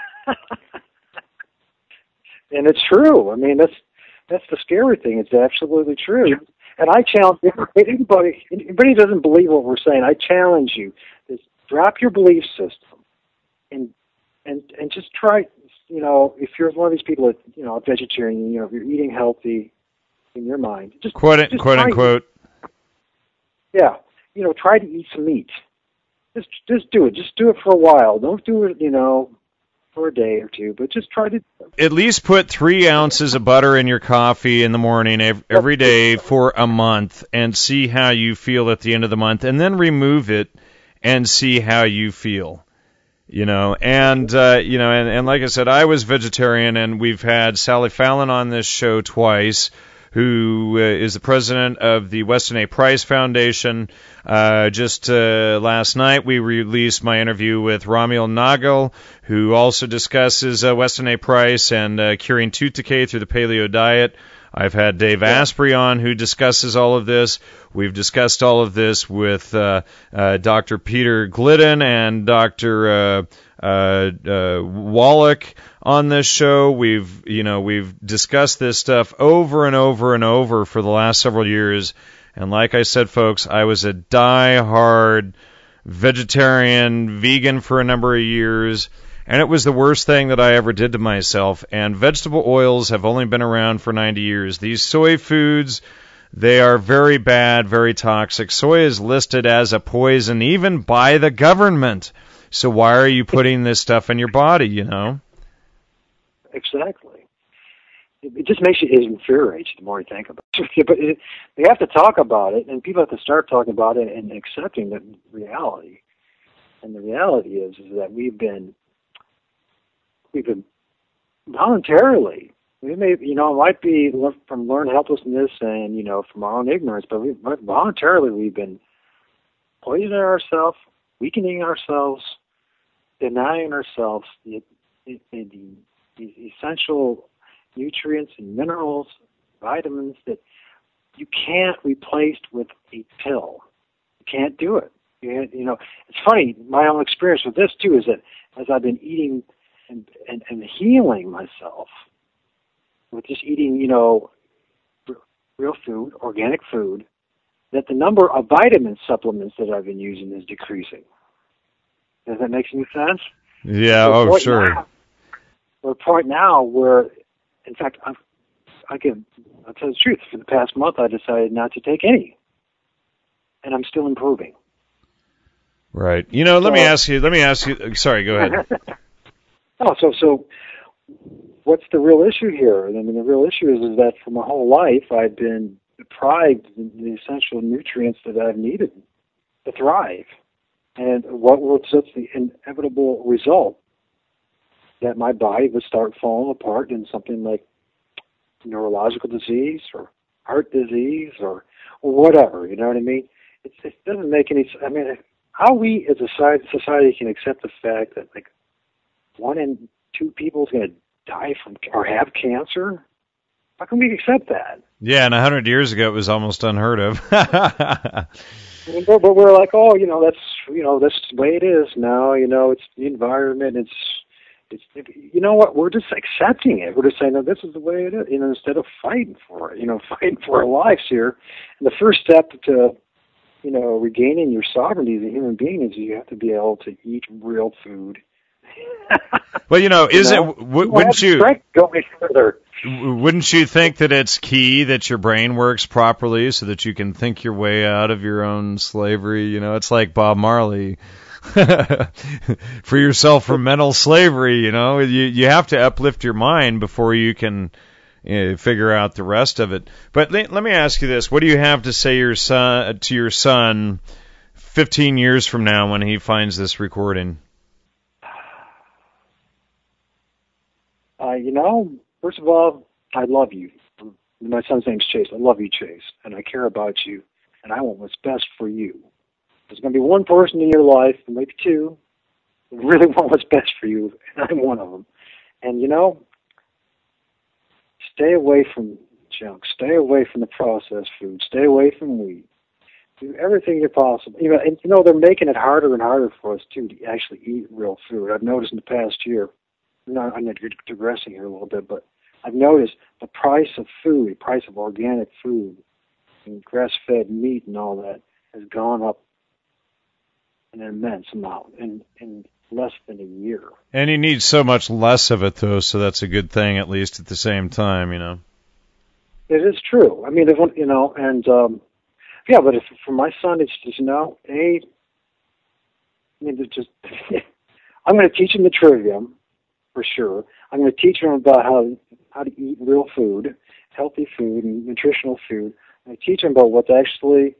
And it's true. I mean, that's the scary thing. It's absolutely true. And I challenge anybody who doesn't believe what we're saying, I challenge you. Just drop your belief system and just try, if you're one of these people that, a vegetarian, if you're eating healthy in your mind, just quote unquote. Yeah. Try to eat some meat. Just do it. Just do it for a while. Don't do it, for a day or two, but just try to at least put 3 ounces of butter in your coffee in the morning every day for a month and see how you feel at the end of the month, and then remove it and see how you feel. And like I said, I was vegetarian, and we've had Sally Fallon on this show twice, who is the president of the Weston A. Price Foundation. Just last night, we released my interview with Ramiel Nagel, who also discusses Weston A. Price and curing tooth decay through the paleo diet. I've had Dave Asprey on, who discusses all of this. We've discussed all of this with Dr. Peter Glidden and Dr. Wallach on this show. We've discussed this stuff over and over and over for the last several years. And like I said, folks, I was a die-hard vegetarian, vegan for a number of years, and it was the worst thing that I ever did to myself. And vegetable oils have only been around for 90 years. These soy foods, they are very bad, very toxic. Soy is listed as a poison even by the government. So why are you putting this stuff in your body, Exactly. It just makes you infuriate the more you think about it. But they have to talk about it, and people have to start talking about it and accepting the reality. And the reality is that we've been voluntarily, we may, it might be from learned helplessness and, from our own ignorance, but voluntarily we've been poisoning ourselves, weakening ourselves, denying ourselves the essential nutrients and minerals vitamins that you can't replace with a pill. You can't do it. You know, it's funny, my own experience with this, too, is that as I've been eating and healing myself with just eating, you know, real food, organic food, that the number of vitamin supplements that I've been using is decreasing. Does that make any sense? Yeah, oh, sure. We're at a point now where, in fact, I'll tell the truth, for the past month I decided not to take any. And I'm still improving. Right. You know, let me ask you, sorry, go ahead. So what's the real issue here? I mean, the real issue is that for my whole life I've been deprived of the essential nutrients that I've needed to thrive. And what's the inevitable result? That my body would start falling apart in something like neurological disease or heart disease or whatever, you know what I mean? It doesn't make any sense. I mean, how we as a society can accept the fact that like 1 in 2 people is going to die from or have cancer? How can we accept that? Yeah, and 100 years ago it was almost unheard of. But we're like, oh, that's the way it is now. It's the environment. It's you know what? We're just accepting it. We're just saying, no, this is the way it is. Instead of fighting for it, fighting for our lives here. And the first step to regaining your sovereignty as a human being is you have to be able to eat real food. Well, wouldn't you go any further? Wouldn't you think that it's key that your brain works properly so that you can think your way out of your own slavery? It's like Bob Marley. Free yourself from mental slavery. You have to uplift your mind before you can figure out the rest of it. But let me ask you this: what do you have to say to your son 15 years from now when he finds this recording? First of all, I love you. My son's name's Chase. I love you, Chase, and I care about you, and I want what's best for you. There's going to be one person in your life, maybe 2, who really want what's best for you, and I'm one of them. And, stay away from junk. Stay away from the processed food. Stay away from wheat. Do everything you possible. And they're making it harder and harder for us, too, to actually eat real food. I've noticed in the past year, I'm digressing here a little bit, but I've noticed the price of food, the price of organic food, and grass-fed meat and all that has gone up an immense amount in less than a year. And you need so much less of it, though, so that's a good thing, at least at the same time, It is true. I mean, but for my son, it's just, I'm going to teach him the trivium, for sure. I'm going to teach him about how to eat real food, healthy food, and nutritional food. I'm going to teach him about what's actually,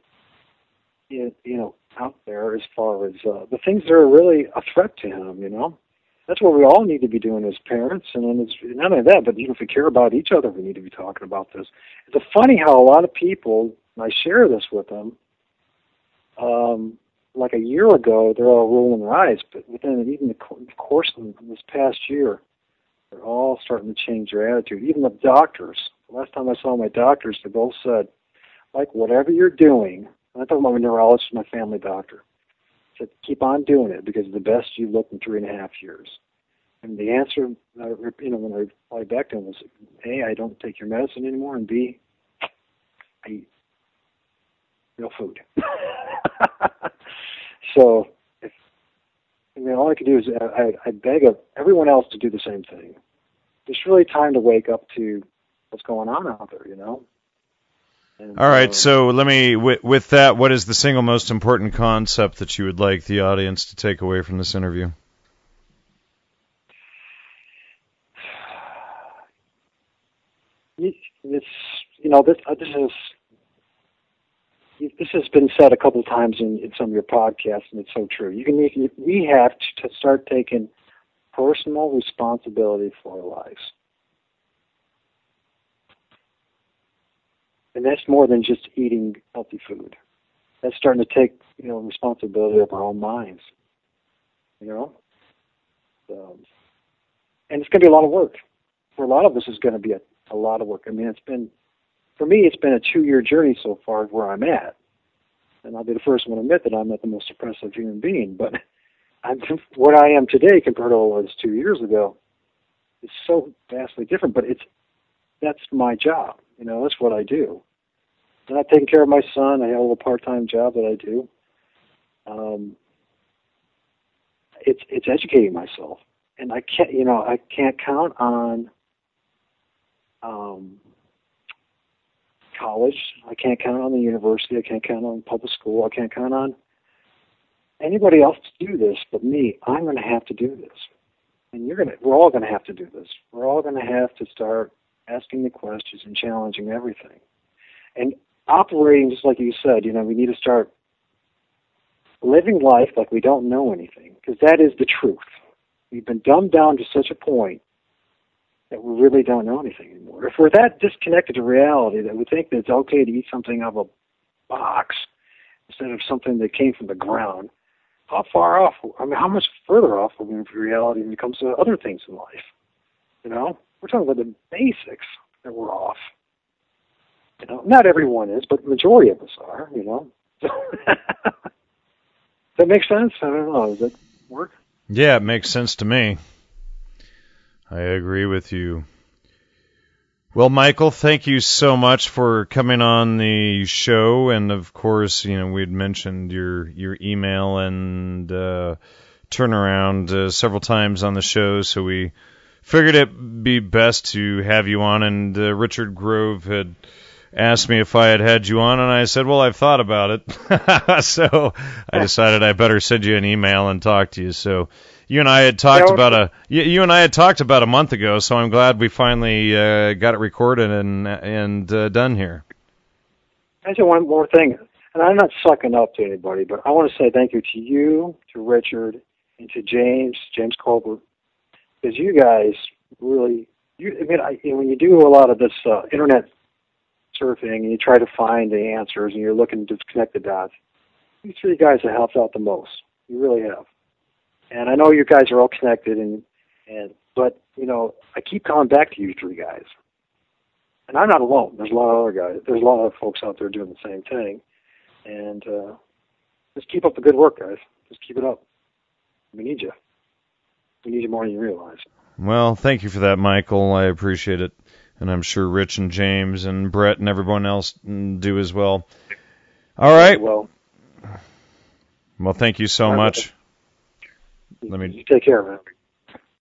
out there as far as the things that are really a threat to him, That's what we all need to be doing as parents. And then it's not only that, but if we care about each other, we need to be talking about this. It's funny how a lot of people, and I share this with them, like a year ago, they're all rolling their eyes, but within even the course of this past year, they're all starting to change their attitude. Even the doctors. The last time I saw my doctors, they both said, like, whatever you're doing, and I'm talking about my neurologist, my family doctor, said, keep on doing it because it's the best you look in 3.5 years. And the answer, when I replied back to him was, A, I don't take your medicine anymore, and B, I eat real food. So, all I can do is I beg of everyone else to do the same thing. It's really time to wake up to what's going on out there, And, all right, so let me, with that, what is the single most important concept that you would like the audience to take away from this interview? This has been said a couple times in some of your podcasts, and it's so true. We have to start taking personal responsibility for our lives. And that's more than just eating healthy food. That's starting to take, responsibility of our own minds. So, and it's going to be a lot of work. For a lot of us, it's going to be a lot of work. I mean, it's been for me, it's been a 2-year journey so far where I'm at. And I'll be the first one to admit that I'm not the most impressive human being. But what I am today compared to what I was 2 years ago is so vastly different. But that's my job. That's what I do. And I'm taking care of my son. I have a little part-time job that I do. It's educating myself, and I can't count on college. I can't count on the university. I can't count on public school. I can't count on anybody else to do this but me. I'm going to have to do this, and we're all going to have to do this. We're all going to have to start asking the questions and challenging everything, and operating just like you said. We need to start living life like we don't know anything, because that is the truth. We've been dumbed down to such a point that we really don't know anything anymore. If we're that disconnected to reality that we think that it's okay to eat something out of a box instead of something that came from the ground, how far off, how much further off are we from reality when it comes to other things in life? We're talking about the basics that we're off. Not everyone is, but the majority of us are, Does that make sense? I don't know. Does that work? Yeah, it makes sense to me. I agree with you. Well, Michael, thank you so much for coming on the show. And, of course, we'd mentioned your email and turnaround several times on the show, so we figured it'd be best to have you on. And Richard Grove had asked me if I had you on, and I said, well, I've thought about it. So I decided I better send you an email and talk to you. So you and I had talked about a month ago, so I'm glad we finally got it recorded and done here. I say one more thing, and I'm not sucking up to anybody, but I want to say thank you to you, to Richard, and to James Colbert, because you guys really, when you do a lot of this internet surfing and you try to find the answers and you're looking to connect the dots, you three guys have helped out the most. You really have. And I know you guys are all connected, but I keep coming back to you three guys. And I'm not alone. There's a lot of other guys. There's a lot of folks out there doing the same thing. And just keep up the good work, guys. Just keep it up. We need you. We need you more than you realize. Well, thank you for that, Michael. I appreciate it. And I'm sure Rich and James and Brett and everyone else do as well. All right. Well, thank you so much. You take care, man.